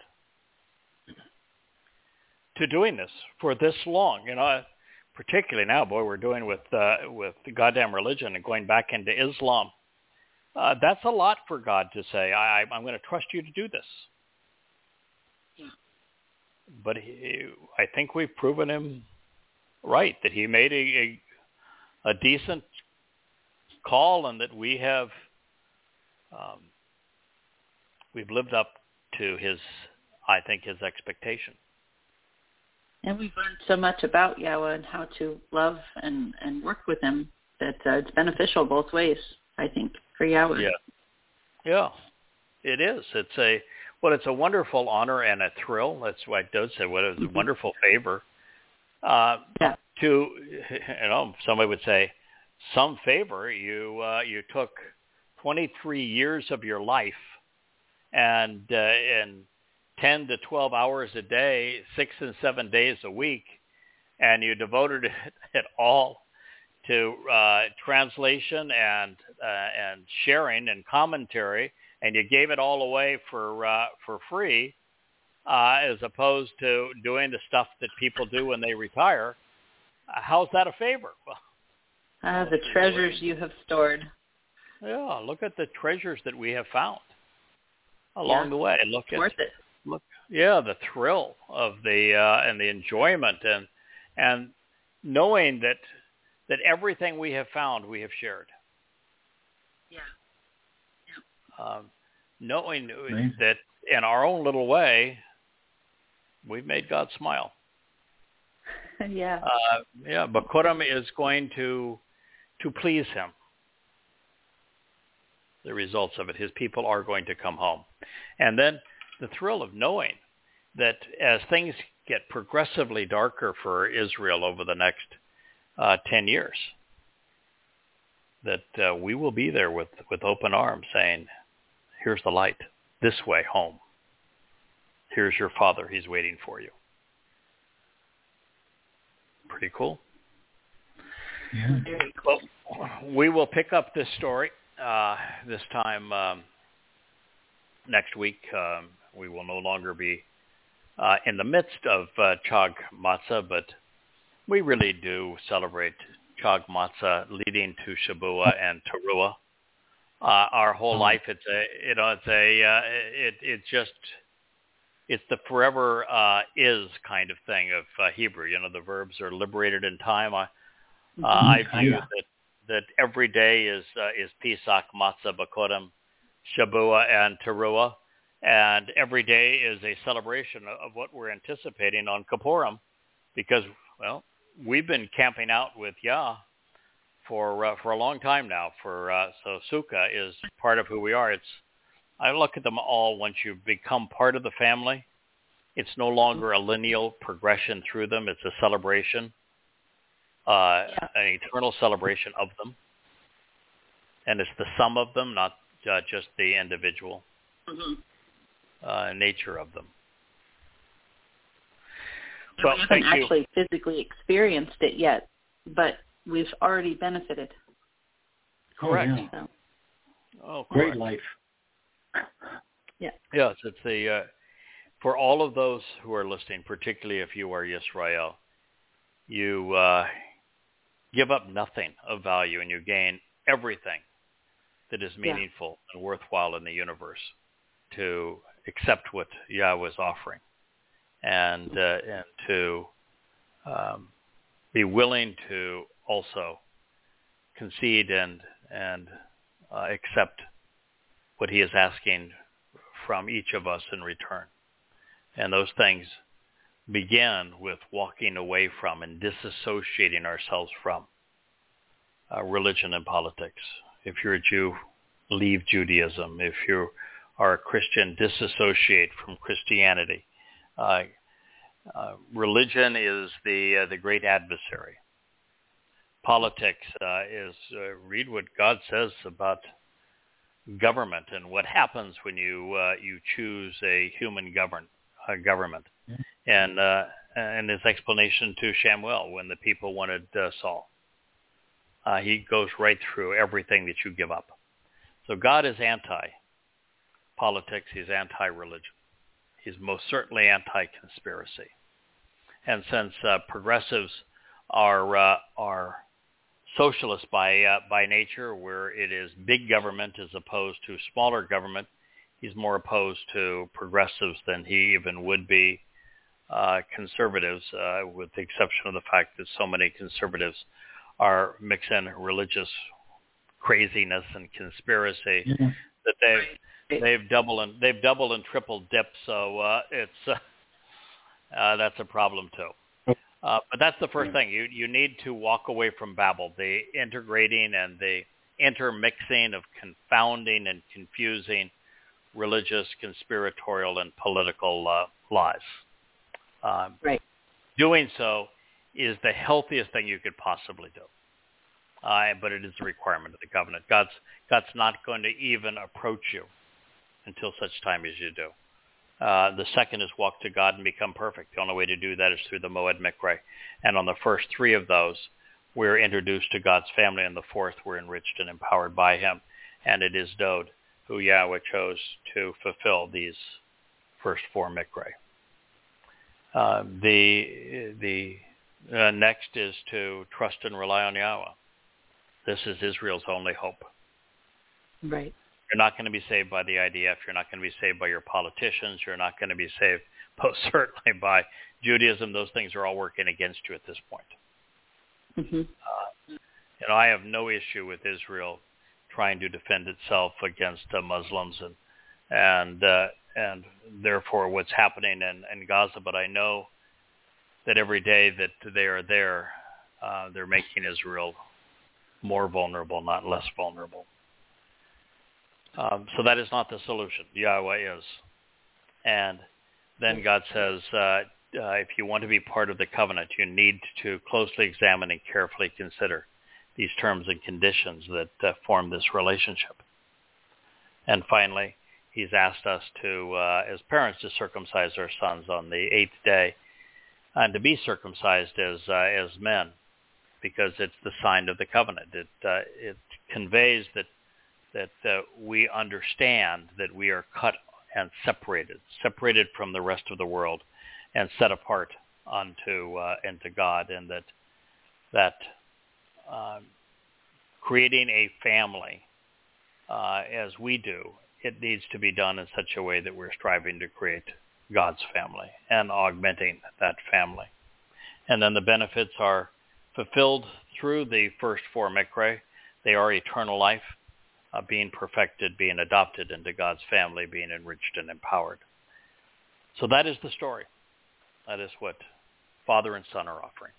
to doing this for this long. You know, particularly now, boy, we're doing with uh, with the goddamn religion and going back into Islam. Uh, that's a lot for God to say, I, I'm going to trust you to do this. Yeah. But he, I think we've proven him right, that he made a, a, a decent call, and that we have um, we've lived up to his, I think, his expectation. And we've learned so much about Yahweh and how to love and, and work with him that uh, it's beneficial both ways, I think, for Yahweh. Yeah, yeah, it is. It's a well, it's a wonderful honor and a thrill. That's why Dode said, "What is a mm-hmm. wonderful favor." Uh, yeah. To you know, somebody would say, "Some favor." You uh, you took twenty-three years of your life and uh, in ten to twelve hours a day, six and seven days a week, and you devoted it, it all to uh, translation and uh, and sharing and commentary, and you gave it all away for uh, for free, uh, as opposed to doing the stuff that people do when they retire. Uh, how's that a favor? Well, uh, the treasures you have stored. Yeah, look at the treasures that we have found along yeah. the way. Look it's at worth it. Look, yeah, the thrill of the uh, and the enjoyment and and knowing that that everything we have found we have shared. Yeah. yeah. Um, knowing Amazing. that in our own little way, we've made God smile. yeah. Uh, yeah, Bikurim is going to to please Him. The results of it, His people are going to come home, and then the thrill of knowing that as things get progressively darker for Israel over the next uh, ten years, that uh, we will be there with, with open arms saying, here's the light, this way home. Here's your Father, He's waiting for you. Pretty cool. Yeah. Very cool. Well, we will pick up this story uh, this time um, next week. Um, we will no longer be uh, in the midst of uh, Chag Matzah, but we really do celebrate Chag Matzah leading to Shavua and Teruah. Uh, our whole life, it's a, you know, it's a, uh, it, it's just, it's the forever uh, is kind of thing of uh, Hebrew. You know, the verbs are liberated in time. I, uh, I view Yeah. that that every day is uh, is Pesach, Matzah, Bikurim, Shavua, and Teruah, and every day is a celebration of what we're anticipating on Kippurim, because well, we've been camping out with Yah for uh, for a long time now. For uh, so Sukkah is part of who we are. It's I look at them all. Once you become part of the family, it's no longer a lineal progression through them. It's a celebration, uh, Yeah. an eternal celebration of them, and it's the sum of them, not uh, just the individual Mm-hmm. uh, nature of them. So Well, we thank haven't you. actually physically experienced it yet, but we've already benefited. Correct. Oh, yeah. So, Oh, Great correct. life. Yes, it's the uh, for all of those who are listening, particularly if you are Yisrael, you uh, give up nothing of value and you gain everything that is Yeah. meaningful and worthwhile in the universe to accept what Yahweh is offering and uh, and to um, be willing to also concede and and uh, accept what He is asking from each of us in return. And those things begin with walking away from and disassociating ourselves from uh, religion and politics. If you're a Jew, leave Judaism. If you are a Christian, disassociate from Christianity. Uh, uh, religion is the uh, the great adversary. Politics uh, is uh, read what God says about government and what happens when you uh, you choose a human govern uh, government, Yeah. and uh, and his explanation to Shamuel when the people wanted uh, Saul. Uh, he goes right through everything that you give up. So God is anti-politics. He's anti-religion. He's most certainly anti-conspiracy. And since uh, progressives are uh, are socialist by uh, by nature, where it is big government as opposed to smaller government, he's more opposed to progressives than he even would be uh, conservatives, uh, with the exception of the fact that so many conservatives are mixing religious craziness and conspiracy Yeah. that they've Right. they've double and they've double and triple dipped. So uh, it's uh, uh, that's a problem too. Uh, but that's the first thing. You you need to walk away from Babel, the integrating and the intermixing of confounding and confusing religious, conspiratorial, and political uh, lies. Um, right. doing so is the healthiest thing you could possibly do. Uh, but it is a requirement of the covenant. God's God's not going to even approach you until such time as you do. Uh, the second is walk to God and become perfect. The only way to do that is through the Moed Mikre. And on the first three of those, we're introduced to God's family. And the fourth, we're enriched and empowered by him. And it is Dode who Yahweh chose to fulfill these first four Mikre. Uh, the the uh, next is to trust and rely on Yahweh. This is Israel's only hope. Right. You're not going to be saved by the I D F. You're not going to be saved by your politicians. You're not going to be saved most certainly by Judaism. Those things are all working against you at this point. Mm-hmm. Uh, you know, I have no issue with Israel trying to defend itself against uh, Muslims and and uh, and therefore what's happening in, in Gaza. But I know that every day that they are there, uh, they're making Israel more vulnerable, not less vulnerable. Um, so that is not the solution. Yahweh is. And then God says, uh, uh, if you want to be part of the covenant, you need to closely examine and carefully consider these terms and conditions that uh, form this relationship. And finally, he's asked us to, uh, as parents, to circumcise our sons on the eighth day and to be circumcised as uh, as men, because it's the sign of the covenant. It uh, it conveys that that uh, we understand that we are cut and separated, separated from the rest of the world, and set apart unto uh, unto God, and that that uh, creating a family uh, as we do, it needs to be done in such a way that we're striving to create God's family and augmenting that family. And then the benefits are fulfilled through the first four Mikre. They are eternal life, uh, being perfected, being adopted into God's family, being enriched and empowered. So that is the story. That is what Father and Son are offering.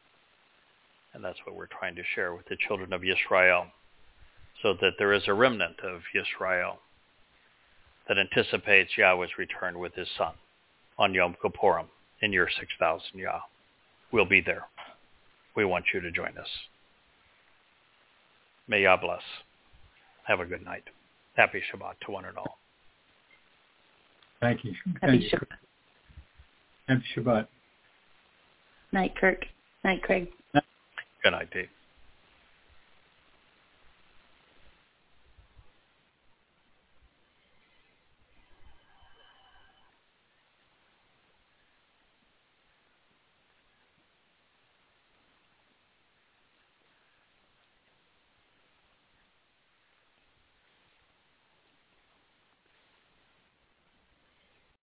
And that's what we're trying to share with the children of Yisrael, so that there is a remnant of Yisrael that anticipates Yahweh's return with his Son on Yom Kippurim in year six thousand Yah. We'll be there. We want you to join us. May Yah bless. Have a good night. Happy Shabbat to one and all. Thank you. Happy Thank you. Shabbat. Happy Shabbat. Night, Kirk. Night, Craig. Good night, Dave.